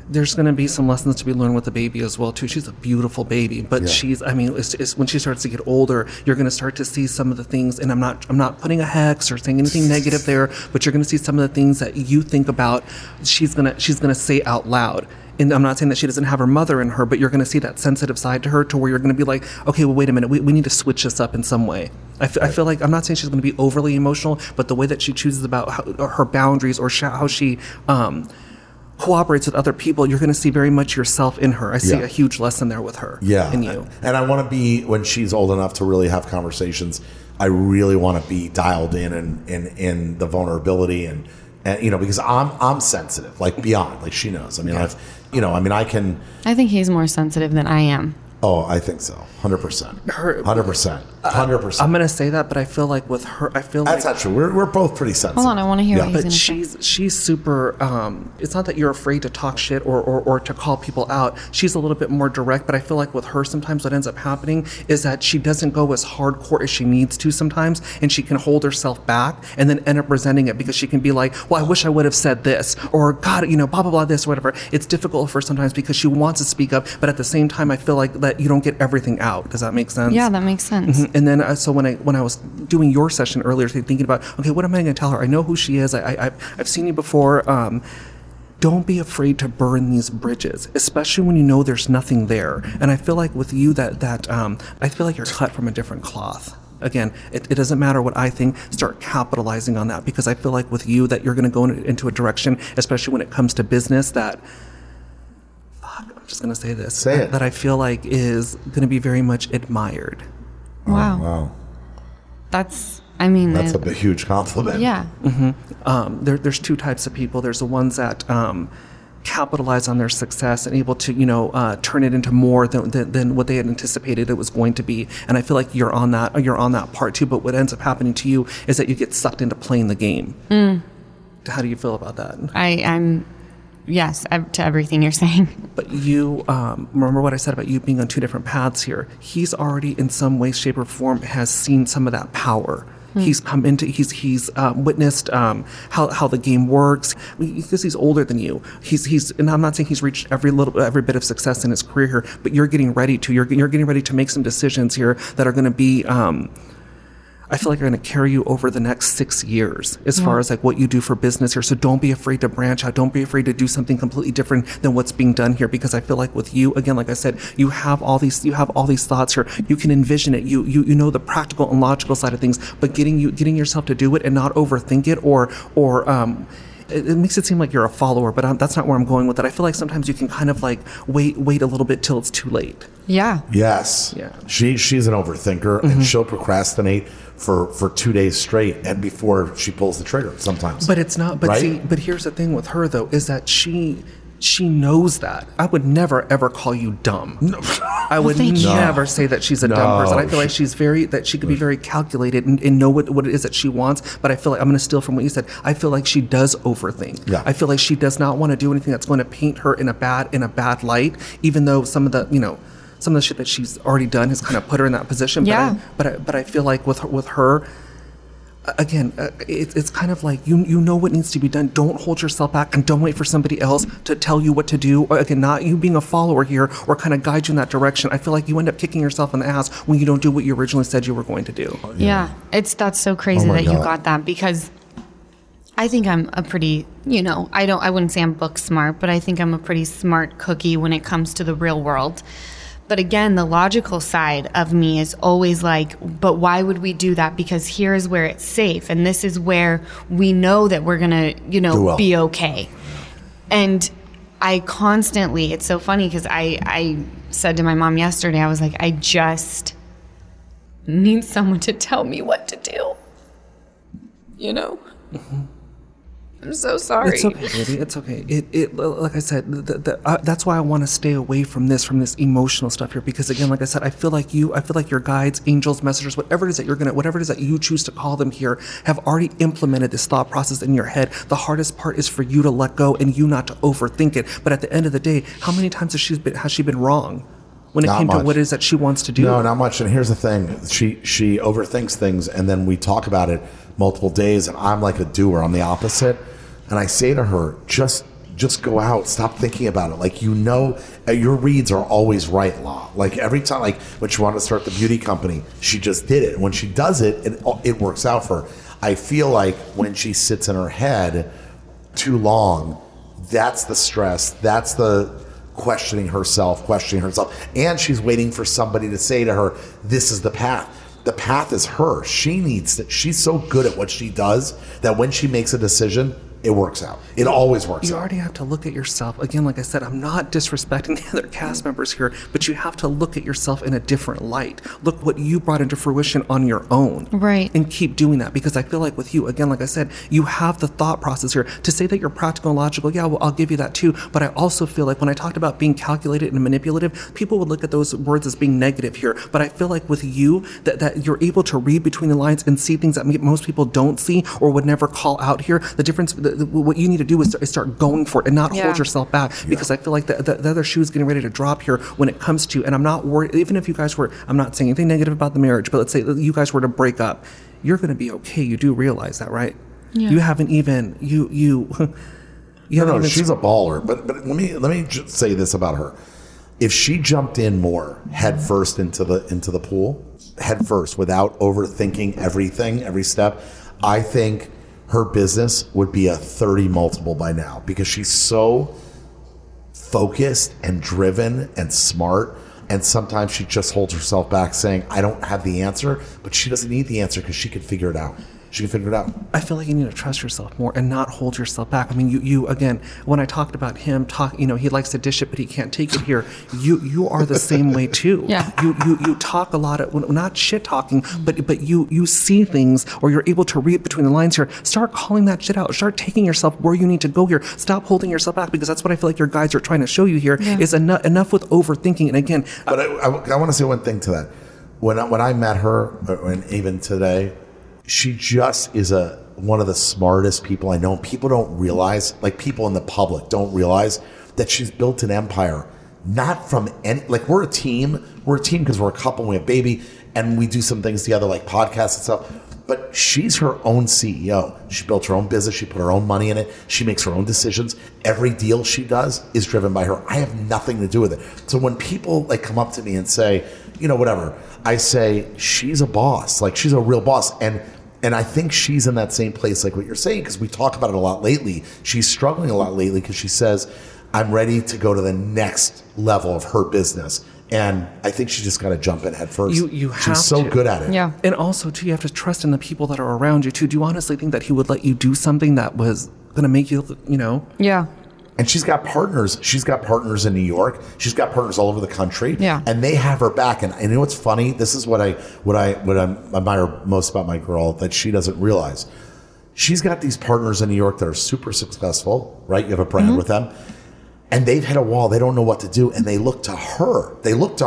there's going to be some lessons to be learned with the baby as well too. She's a beautiful baby, but she's, I mean, it's when she starts to get older, you're going to start to see some of the things, and I'm not putting a hex or saying anything negative there, but you're going to see some of the things that you think about she's going to say out loud. And I'm not saying that she doesn't have her mother in her, but you're going to see that sensitive side to her, to where you're going to be like, okay, well, wait a minute, we need to switch this up in some way. I feel like, I'm not saying she's going to be overly emotional, but the way that she chooses about her boundaries, or how she cooperates with other people, you're going to see very much yourself in her. I see a huge lesson there with her. In you. And I want to be, when she's old enough to really have conversations, I really want to be dialed in the vulnerability and because I'm sensitive, like beyond, like she knows. I mean, I think he's more sensitive than I am. Oh, I think so. 100%. 100%. 100%. I'm going to say that, but I feel like with her, that's not true. We're both pretty sensitive. Hold on, I want to hear what he's going to say. But she's super, it's not that you're afraid to talk shit or to call people out. She's a little bit more direct, but I feel like with her, sometimes what ends up happening is that she doesn't go as hardcore as she needs to sometimes, and she can hold herself back and then end up resenting it, because she can be like, well, I wish I would have said this, or God, blah, blah, blah, this, or whatever. It's difficult for her sometimes because she wants to speak up, but at the same time, I feel like that you don't get everything out. Does that make sense? Yeah, that makes sense. Mm-hmm. And then, so when I was doing your session earlier, thinking about, okay, what am I going to tell her? I know who she is. I've seen you before. Don't be afraid to burn these bridges, especially when you know there's nothing there. And I feel like with you I feel like you're cut from a different cloth. Again, it doesn't matter what I think. Start capitalizing on that, because I feel like with you that you're going to go into a direction, especially when it comes to business, that I'm just going to say this. Say it. That I feel like is going to be very much admired. Wow. Oh, wow. That's a huge compliment. Yeah. Mm-hmm. There's two types of people. There's the ones that capitalize on their success and able to, turn it into more than what they had anticipated it was going to be. And I feel like you're on that part too. But what ends up happening to you is that you get sucked into playing the game. How do you feel about that? I'm yes, to everything you're saying. But you, remember what I said about you being on two different paths here. He's already in some way, shape, or form has seen some of that power. He's come into, he's witnessed how the game works, because he's older than you. He's and I'm not saying he's reached every bit of success in his career here, but you're getting ready to make some decisions here that are going to be, I feel like are going to carry you over the next 6 years as far as like what you do for business here. So don't be afraid to branch out. Don't be afraid to do something completely different than what's being done here, because I feel like with you, again, like I said, you have all these thoughts here. You can envision it. You know the practical and logical side of things, but getting yourself to do it and not overthink it or it makes it seem like you're a follower, but that's not where I'm going with it. I feel like sometimes you can kind of like wait a little bit till it's too late. Yeah. Yes. Yeah. She's an overthinker, and she'll procrastinate for 2 days straight, and before she pulls the trigger sometimes. But it's not. But right? see, but here's the thing with her though, is that she knows that. I would never ever call you dumb. No. I would never say that she's a dumb person. I feel like she could be very calculated and know what it is that she wants. But I feel like, I'm going to steal from what you said, I feel like she does overthink. Yeah. I feel like she does not want to do anything that's going to paint her in a bad light, even though some of the shit that she's already done has kind of put her in that position. Yeah. But I feel like with her, again, it's kind of like you know what needs to be done. Don't hold yourself back, and don't wait for somebody else to tell you what to do. Or again, not you being a follower here or kind of guide you in that direction. I feel like you end up kicking yourself in the ass when you don't do what you originally said you were going to do. Yeah. That's so crazy that you got that, because I think I'm a pretty, I wouldn't say I'm book smart, but I think I'm a pretty smart cookie when it comes to the real world. But again, the logical side of me is always like, but why would we do that? Because here's where it's safe. And this is where we know that we're going to, be okay. And I constantly, it's so funny because I said to my mom yesterday, I was like, I just need someone to tell me what to do. Mm-hmm. I'm so sorry. It's okay, baby. It's okay. It like I said, that's why I want to stay away from this emotional stuff here, because again, like I said, I feel like your guides, angels, messengers, whatever it is that you choose to call them here, have already implemented this thought process in your head. The hardest part is for you to let go and you not to overthink it. But at the end of the day, how many times has she been wrong when it came to what it is that she wants to do? No, not much. And here's the thing: she overthinks things, and then we talk about it multiple days, and I'm like a doer. I'm the opposite. And I say to her, just just go out. Stop thinking about it. Like, your reads are always right, La. Like, every time, like, when she wanted to start the beauty company, she just did it. And when she does it, it works out for her. I feel like when she sits in her head too long, that's the stress. That's the questioning herself. And she's waiting for somebody to say to her, this is the path. The path is her. She needs it. She's so good at what she does that when she makes a decision, it works out. It always works out. You already have to look at yourself. Again, like I said, I'm not disrespecting the other cast members here, but you have to look at yourself in a different light. Look what you brought into fruition on your own. Right. And keep doing that, because I feel like with you, again, like I said, you have the thought process here. To say that you're practical and logical, yeah, well, I'll give you that too. But I also feel like when I talked about being calculated and manipulative, people would look at those words as being negative here. But I feel like with you, that you're able to read between the lines and see things that most people don't see or would never call out here. The difference, what you need to do is start going for it and not hold yourself back, because I feel like the other shoe is getting ready to drop here when it comes to, and I'm not worried, even if you guys were, I'm not saying anything negative about the marriage, but let's say you guys were to break up, you're going to be okay. You do realize that, right? Yeah. You haven't even, you no, she's a baller, but let me just say this about her. If she jumped in more head first into the pool, head first, without overthinking everything, every step, I think her business would be a 30 multiple by now, because she's so focused and driven and smart. And sometimes she just holds herself back saying, I don't have the answer, but she doesn't need the answer because she can figure it out. She can figure it out. I feel like you need to trust yourself more and not hold yourself back. I mean, you again, when I talked about him, he likes to dish it, but he can't take it here. You are the same way too. Yeah. You talk a lot of, not shit talking, but you see things, or you're able to read between the lines here. Start calling that shit out. Start taking yourself where you need to go here. Stop holding yourself back, because that's what I feel like your guides are trying to show you here, is enough with overthinking. And again, but I want to say one thing to that. When I met her, and even today, she just is one of the smartest people I know. People don't realize, like, people in the public don't realize that she's built an empire, not from any, like, we're a team because we're a couple and we have a baby and we do some things together, like podcasts and stuff. But she's her own CEO. She built her own business. She put her own money in it. She makes her own decisions. Every deal she does is driven by her. I have nothing to do with it. So when people, like, come up to me and say, whatever, I say, she's a boss. Like, she's a real boss. And I think she's in that same place, like what you're saying, because we talk about it a lot lately. She's struggling a lot lately because she says, I'm ready to go to the next level of her business. And I think she just got to jump in head first. She's so good at it. Yeah. And also, too, you have to trust in the people that are around you, too. Do you honestly think that he would let you do something that was going to make you, Yeah. And she's got partners. She's got partners in New York. She's got partners all over the country. Yeah. And they have her back. And you know what's funny? This is what I admire most about my girl that she doesn't realize. She's got these partners in New York that are super successful, right? You have a brand with them. And they've hit a wall. They don't know what to do. And they look to her.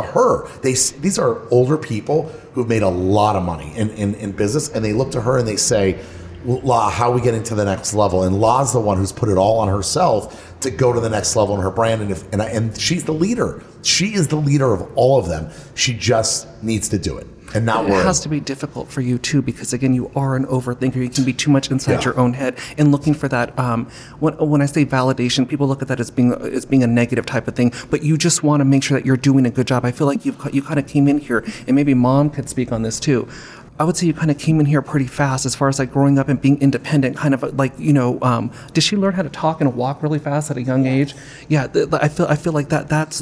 These are older people who've made a lot of money in business. And they look to her and they say, La, how are we getting to the next level? And La's the one who's put it all on herself to go to the next level in her brand. And she's the leader. She is the leader of all of them. She just needs to do it and not worry. It has to be difficult for you too, because again, you are an overthinker. You can be too much inside your own head and looking for that. When I say validation, people look at that as being a negative type of thing, but you just want to make sure that you're doing a good job. I feel like you kind of came in here, and maybe Mom could speak on this too. I would say you kind of came in here pretty fast as far as like growing up and being independent, kind of like, did she learn how to talk and walk really fast at a young age? Yeah, I feel like that's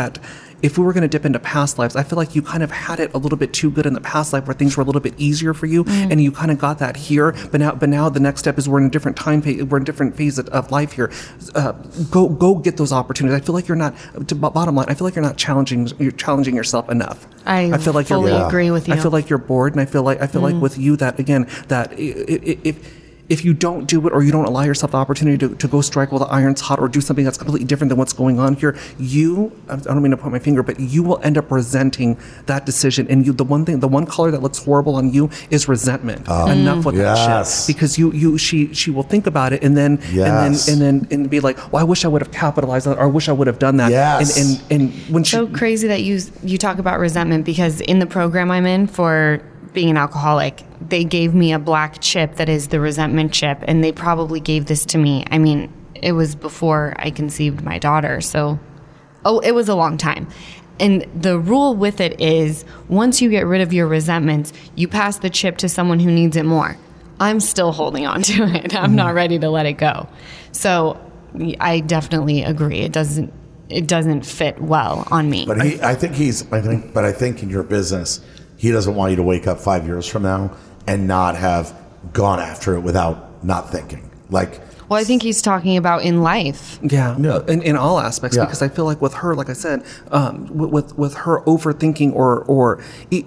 if we were going to dip into past lives, I feel like you kind of had it a little bit too good in the past life where things were a little bit easier for you, and you kind of got that here. But now the next step is we're in a different time phase. We're in a different phase of life here. Go get those opportunities. I feel like you're not. Bottom line, I feel like you're not challenging yourself enough. I feel like fully agree with you. I feel like you're bored, and I feel like with you that again that if you don't do it or you don't allow yourself the opportunity to go strike while the iron's hot or do something that's completely different than what's going on here, I don't mean to point my finger, but you will end up resenting that decision. And the one color that looks horrible on you is resentment. Enough with that shit. Because she will think about it and then be like, well, I wish I would have capitalized on it, or I wish I would have done that. Yes. And when so crazy that you talk about resentment, because in the program I'm in for being an alcoholic, they gave me a black chip that is the resentment chip, and they probably gave this to me. I mean, it was before I conceived my daughter. So, it was a long time. And the rule with it is once you get rid of your resentments, you pass the chip to someone who needs it more. I'm still holding on to it. I'm not ready to let it go. So I definitely agree. It doesn't fit well on me. But I think in your business, he doesn't want you to wake up 5 years from now and not have gone after it without not thinking. Well, I think he's talking about in life. Yeah, in all aspects, Yeah. because I feel like with her, like I said, with her overthinking or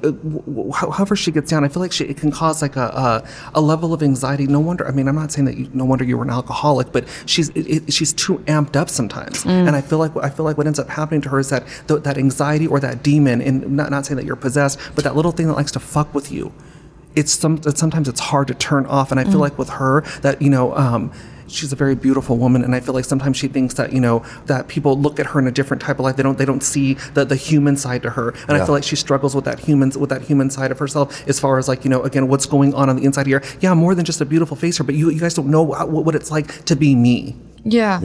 however she gets down, I feel like it can cause like a level of anxiety. No wonder. I mean, I'm not saying that no wonder you were an alcoholic, but she's too amped up sometimes, and I feel like what ends up happening to her is that that anxiety or that demon, and not saying that you're possessed, but that little thing that likes to fuck with you. Sometimes it's hard to turn off, and I feel like with her that she's a very beautiful woman, and I feel like sometimes she thinks that that people look at her in a different type of light. They don't see the human side to her, and I feel like she struggles with that human side of herself as far as again what's going on the inside here. Yeah, more than just a beautiful face here, but you guys don't know what it's like to be me. Yeah.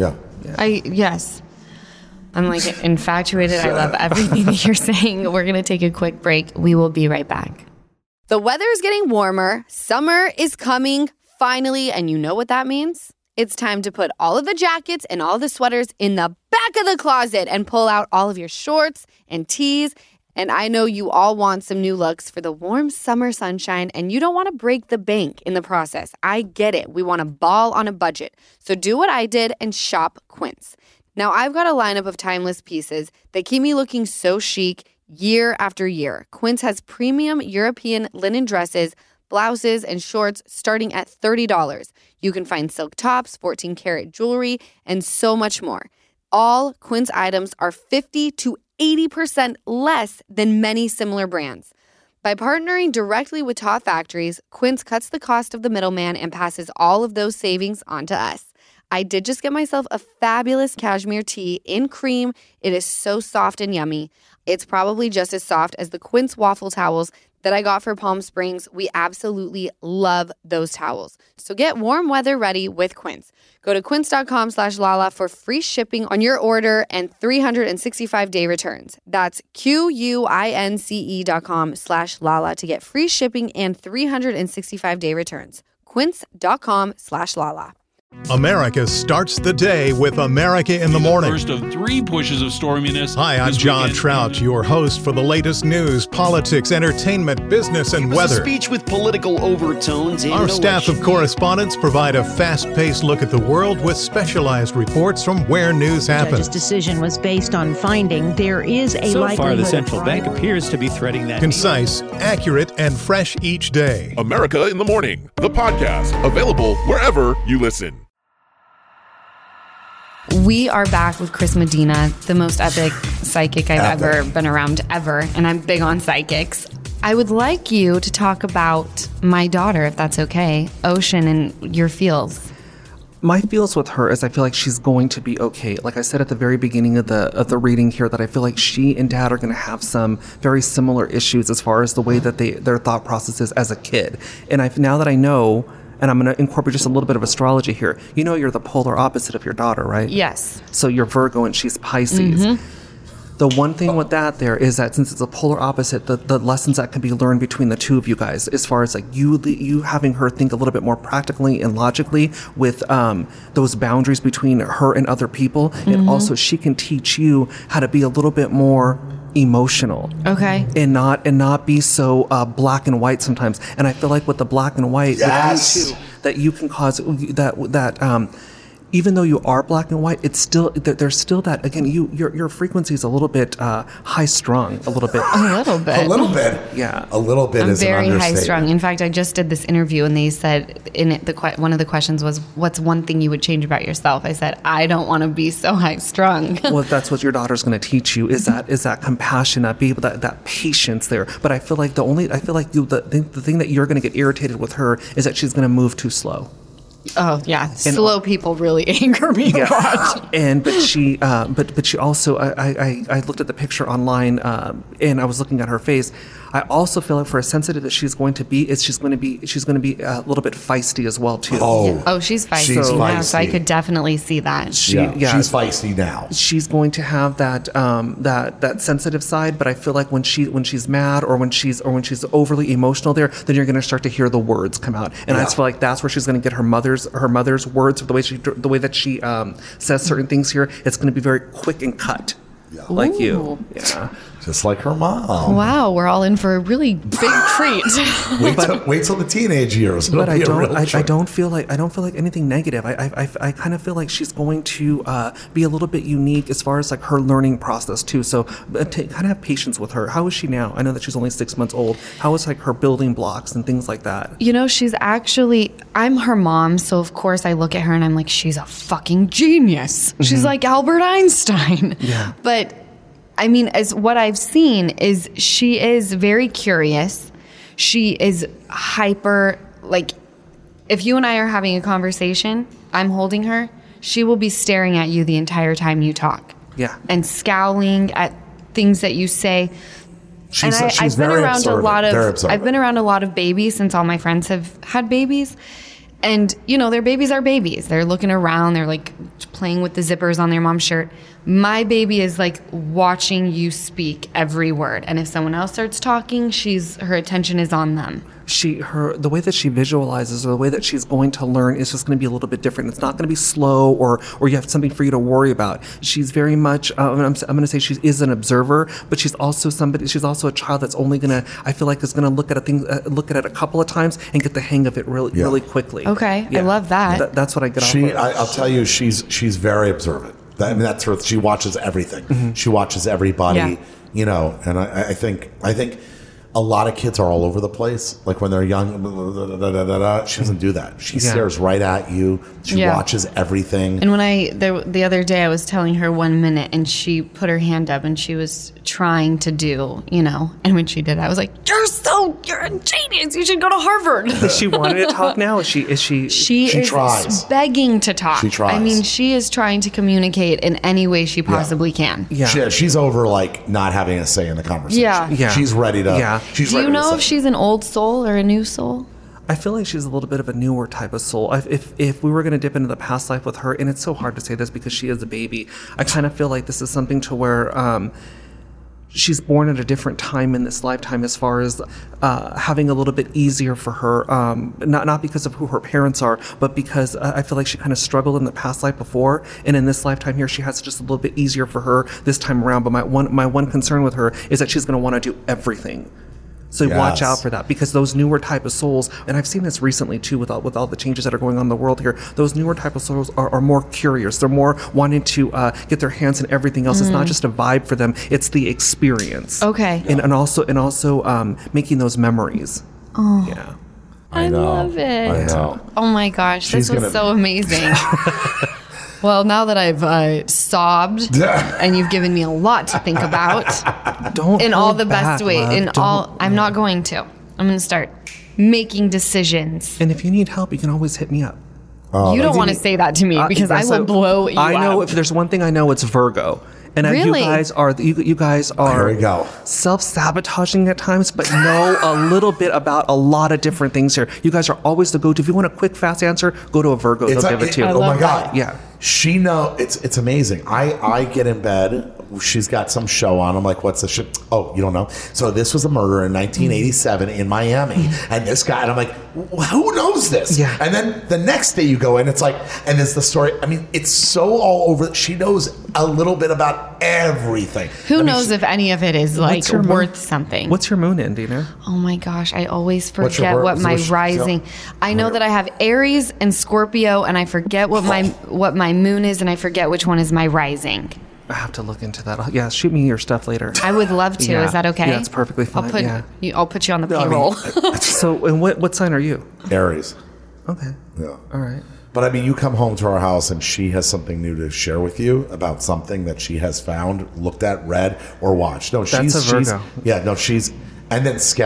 Yeah. I'm infatuated. I love everything that you're saying. We're gonna take a quick break. We will be right back. The weather's getting warmer. Summer is coming finally, and you know what that means? It's time to put all of the jackets and all the sweaters in the back of the closet and pull out all of your shorts and tees. And I know you all want some new looks for the warm summer sunshine, and you don't want to break the bank in the process. I get it. We want to ball on a budget. So do what I did and shop Quince. Now, I've got a lineup of timeless pieces that keep me looking so chic year after year. Quince has premium European linen dresses, blouses, and shorts starting at $30. You can find silk tops, 14-karat jewelry, and so much more. All Quince items are 50 to 80% less than many similar brands. By partnering directly with top factories, Quince cuts the cost of the middleman and passes all of those savings on to us. I did just get myself a fabulous cashmere tee in cream. It is so soft and yummy. It's probably just as soft as the Quince waffle towels that I got for Palm Springs. We absolutely love those towels. So get warm weather ready with Quince. Go to quince.com/Lala for free shipping on your order and 365-day returns. That's QUINCE.com/Lala to get free shipping and 365-day returns. Quince.com/Lala. America starts the day with America in the Morning. First of 3 pushes of storminess. Hi, I'm John Trout, your host for the latest news, politics, entertainment, business, and weather. A speech with political overtones. Our staff of correspondents provide a fast-paced look at the world with specialized reports from where news happens. The judge's decision was based on finding there is a likelihood. So far, the central bank appears to be threading that. Concise, accurate, and fresh each day. America in the Morning, the podcast, available wherever you listen. We are back with Chris Medina, the most epic psychic I've ever been around ever, and I'm big on psychics. I would like you to talk about my daughter, if that's okay, Ocean, and your feels. My feels with her is I feel like she's going to be okay. Like I said at the very beginning of the reading here, that I feel like she and Dad are going to have some very similar issues as far as the way that their thought process is as a kid. And now that I know, and I'm going to incorporate just a little bit of astrology here. You're the polar opposite of your daughter, right? Yes. So you're Virgo and she's Pisces. Mm-hmm. The one thing with that there is that since it's a polar opposite, the lessons that can be learned between the two of you guys, as far as you having her think a little bit more practically and logically with those boundaries between her and other people, and also she can teach you how to be a little bit more emotional, okay, and not be so black and white sometimes. And I feel like with the black and white, yes, with you too, that you can cause that even though you are black and white, it's still there's still that, again, your frequency is a little bit high strung, a little bit. Yeah, a little bit. I'm is very an high strung. In fact, I just did this interview and they said in it, one of the questions was, "What's one thing you would change about yourself?" I said, "I don't want to be so high strung." Well, that's what your daughter's going to teach you is that compassion, that patience there. But I feel like the thing that you're going to get irritated with her is that she's going to move too slow. Oh yeah, slow people really anger me a lot. But she also, I looked at the picture online, and I was looking at her face. I also feel like for as sensitive as she's going to be, she's going to be a little bit feisty as well too. Oh, she's feisty. She's Yeah, so I feisty. could definitely see that. She's feisty now. She's going to have that that sensitive side, but I feel like when she's mad or when she's overly emotional then you're going to start to hear the words come out, and I just feel like that's where she's going to get her mother's words, the way that she says certain things here. It's going to be very quick and cut, like you. Yeah. Just like her mom. Wow, we're all in for a really big treat. Wait till the teenage years. It'll But I be a real don't treat. feel like anything negative. I kind of feel like she's going to be a little bit unique as far as like her learning process too. So kind of have patience with her. How is she now? I know that she's only 6 months old. How is like her building blocks and things like that? You know, I'm her mom, so of course I look at her and I'm like, she's a fucking genius. She's like Albert Einstein. Yeah. But I mean, as what I've seen is she is very curious. She is hyper, like, if you and I are having a conversation, I'm holding her, she will be staring at you the entire time you talk. Yeah. And scowling at things that you say. She's I've been very around observant. Very observant. I've been around a lot of babies since all my friends have had babies. And, you know, their babies are babies. They're looking around. They're, like, playing with the zippers on their mom's shirt. My baby is, like, watching you speak every word. And if someone else starts talking, her attention is on them. The way that she visualizes or the way that she's going to learn is just going to be a little bit different. It's not going to be slow or you have something for you to worry about. She's very much, I'm going to say she is an observer, but she's also a child that's only going to, I feel like is going to look at it a couple of times and get the hang of it really quickly. Okay. I love that. That's what I get off of. I'll tell you, she's very observant. That's her. She watches everything. Mm-hmm. She watches everybody. Yeah. You know, and I think a lot of kids are all over the place. Like when they're young, she doesn't do that. She stares right at you. She watches everything. And when the other day I was telling her 1 minute and she put her hand up and she was trying to do, you know, and when she did, I was like, you're a genius. You should go to Harvard. Does she want to talk now? She is tries. begging to talk. She tries. I mean, she is trying to communicate in any way she possibly can. Yeah. She's over like not having a say in the conversation. Yeah. She's ready to. Yeah. Do you know if she's an old soul or a new soul? I feel like she's a little bit of a newer type of soul. If we were going to dip into the past life with her, and it's so hard to say this because she is a baby, I kind of feel like this is something to where she's born at a different time in this lifetime as far as having a little bit easier for her, not because of who her parents are, but because I feel like she kind of struggled in the past life before, and in this lifetime here, she has it just a little bit easier for her this time around. But my one concern with her is that she's going to want to do everything. So watch out for that, because those newer type of souls, and I've seen this recently too with all the changes that are going on in the world here, those newer type of souls are more curious. They're more wanting to get their hands in everything else. It's not just a vibe for them, it's the experience. Okay. And also making those memories. Oh. Yeah. I love it. I know. Oh my gosh, this was so amazing. Well, now that I've sobbed and you've given me a lot to think about, don't in all the best way. Love. I'm not going to. I'm going to start making decisions. And if you need help, you can always hit me up. You don't want to say that to me because I will blow you I know up. if there's one thing I know, it's Virgo. And Really? you guys are Here we go. self-sabotaging at times, but know a little bit about a lot of different things here. You guys are always the go-to. If you want a quick, fast answer, go to a Virgo. They'll give it to you. Oh my God. Yeah. She it's amazing. I get in bed. She's got some show on. I'm like, what's the shit? Oh, you don't know? So this was a murder in 1987 in Miami. And this guy, and I'm like, who knows this? Yeah. And then the next day you go in, it's like, and there's the story. I mean, it's so all over. She knows a little bit about everything. Who knows if any of it is like your moon? worth something? What's your moon in, do you know? Oh my gosh, I always What's your forget birth- what my so she- rising. I know that I have Aries and Scorpio, and I forget what my moon is, and I forget which one is my rising. I have to look into that. Yeah, shoot me your stuff later. I would love to. Yeah. Is that okay? Yeah, it's perfectly fine. I'll put you on the I mean, payroll. So, and what sign are you? Aries. Okay. Yeah. All right. But I mean, you come home to our house and she has something new to share with you about something that she has found, looked at, read, or watched. No, That's a Virgo. and then schedule.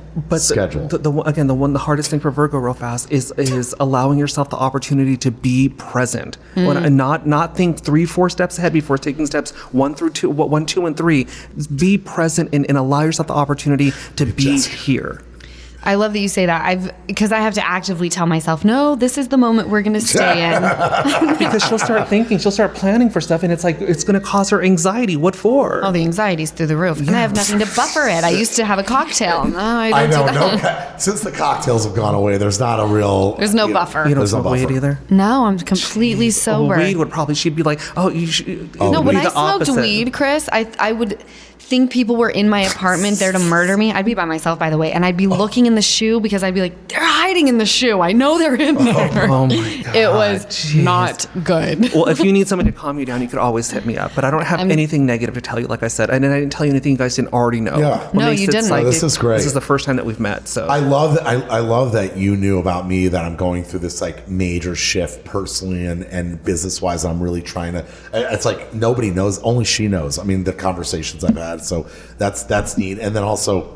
But schedule. The hardest thing for Virgo real fast is allowing yourself the opportunity to be present. And not think 3-4 steps ahead before taking steps 1, 2, and 3. Be present and allow yourself the opportunity to be here. I love that you say that. Because I have to actively tell myself, no, this is the moment we're going to stay in. Because she'll start planning for stuff, and it's like, it's going to cause her anxiety. What for? Oh, the anxiety's through the roof. And I have nothing to buffer it. I used to have a cocktail. No, I don't do that. Since the cocktails have gone away, there's not a real... There's no buffer. You don't smoke weed either? No, I'm completely sober. Weed would probably... She'd be like, oh, you should... No, when I smoked weed, Chris, I would... think people were in my apartment there to murder me. I'd be by myself, by the way, and I'd be looking in the shoe because I'd be like, they're hiding in the shoe. I know they're in there. Oh my God. It was not good. Well, if you need somebody to calm you down, you could always hit me up. But I don't have anything negative to tell you, like I said. And I didn't tell you anything you guys didn't already know. Yeah. No, you didn't. This is great. This is the first time that we've met. So I love that. I love that you knew about me, that I'm going through this like major shift personally and business wise. I'm really trying to. It's like nobody knows. Only she knows. I mean, the conversations I've had. So that's neat. And then also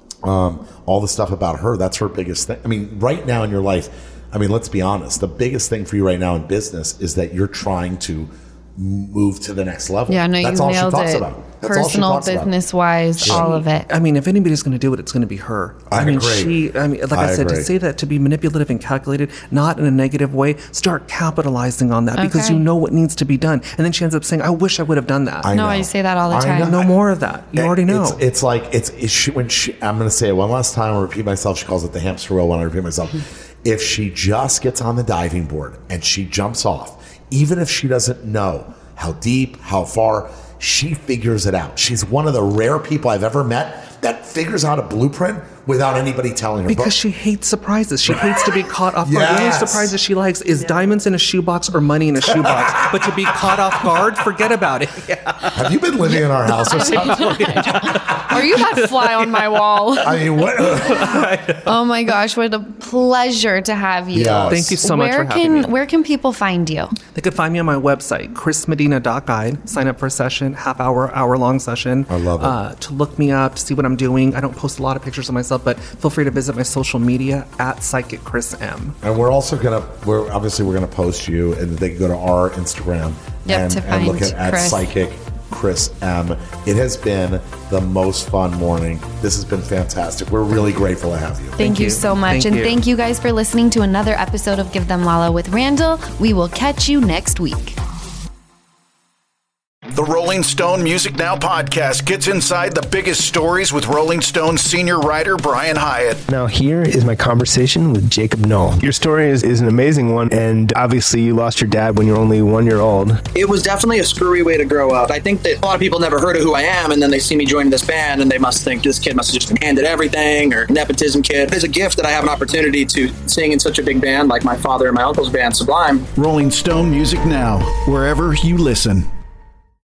all the stuff about her, that's her biggest thing. I mean, right now in your life, I mean, let's be honest, the biggest thing for you right now in business is that you're trying to move to the next level. Yeah, no, that's you all nailed she talks it. about. Personal, business wise, all of it. I mean, if anybody's going to do it, it's going to be her. I agree. Like I said, to say that, to be manipulative and calculated, not in a negative way, start capitalizing on that because you know what needs to be done. And then she ends up saying, I wish I would have done that. I say that all the time. No more of that. You already know. It's like, I'm going to say it one last time, I'll repeat myself. She calls it the hamster wheel when I repeat myself. If she just gets on the diving board and she jumps off, even if she doesn't know how deep, how far, she figures it out. She's one of the rare people I've ever met that figures out a blueprint without anybody telling her. Because she hates surprises. She hates to be caught off guard. The only surprises she likes is diamonds in a shoebox or money in a shoebox. But to be caught off guard, forget about it. Yeah. Have you been living in our house or something? Are you that fly on my wall? I mean, what? Oh my gosh, what a pleasure to have you. Yes. Thank you so much for having me. Where can people find you? They could find me on my website, chrismedina.guide. Sign up for a session, hour-long session. I love it. To look me up, to see what I'm doing. I don't post a lot of pictures of myself, but feel free to visit my social media at Psychic Chris M. And we're also we're gonna post you, and they can go to our Instagram and look at Psychic Chris M. It has been the most fun morning. This has been fantastic. We're really grateful to have you. Thank you so much. Thank you guys for listening to another episode of Give Them Lala with Randall. We will catch you next week. The Rolling Stone Music Now podcast gets inside the biggest stories with Rolling Stone senior writer Brian Hyatt. Now here is my conversation with Jacob Knoll. Your story is an amazing one, and obviously you lost your dad when you were only 1 year old. It was definitely a screwy way to grow up. I think that a lot of people never heard of who I am, and then they see me joining this band, and they must think this kid must have just been handed everything, or nepotism kid. It's a gift that I have an opportunity to sing in such a big band like my father and my uncle's band, Sublime. Rolling Stone Music Now, wherever you listen.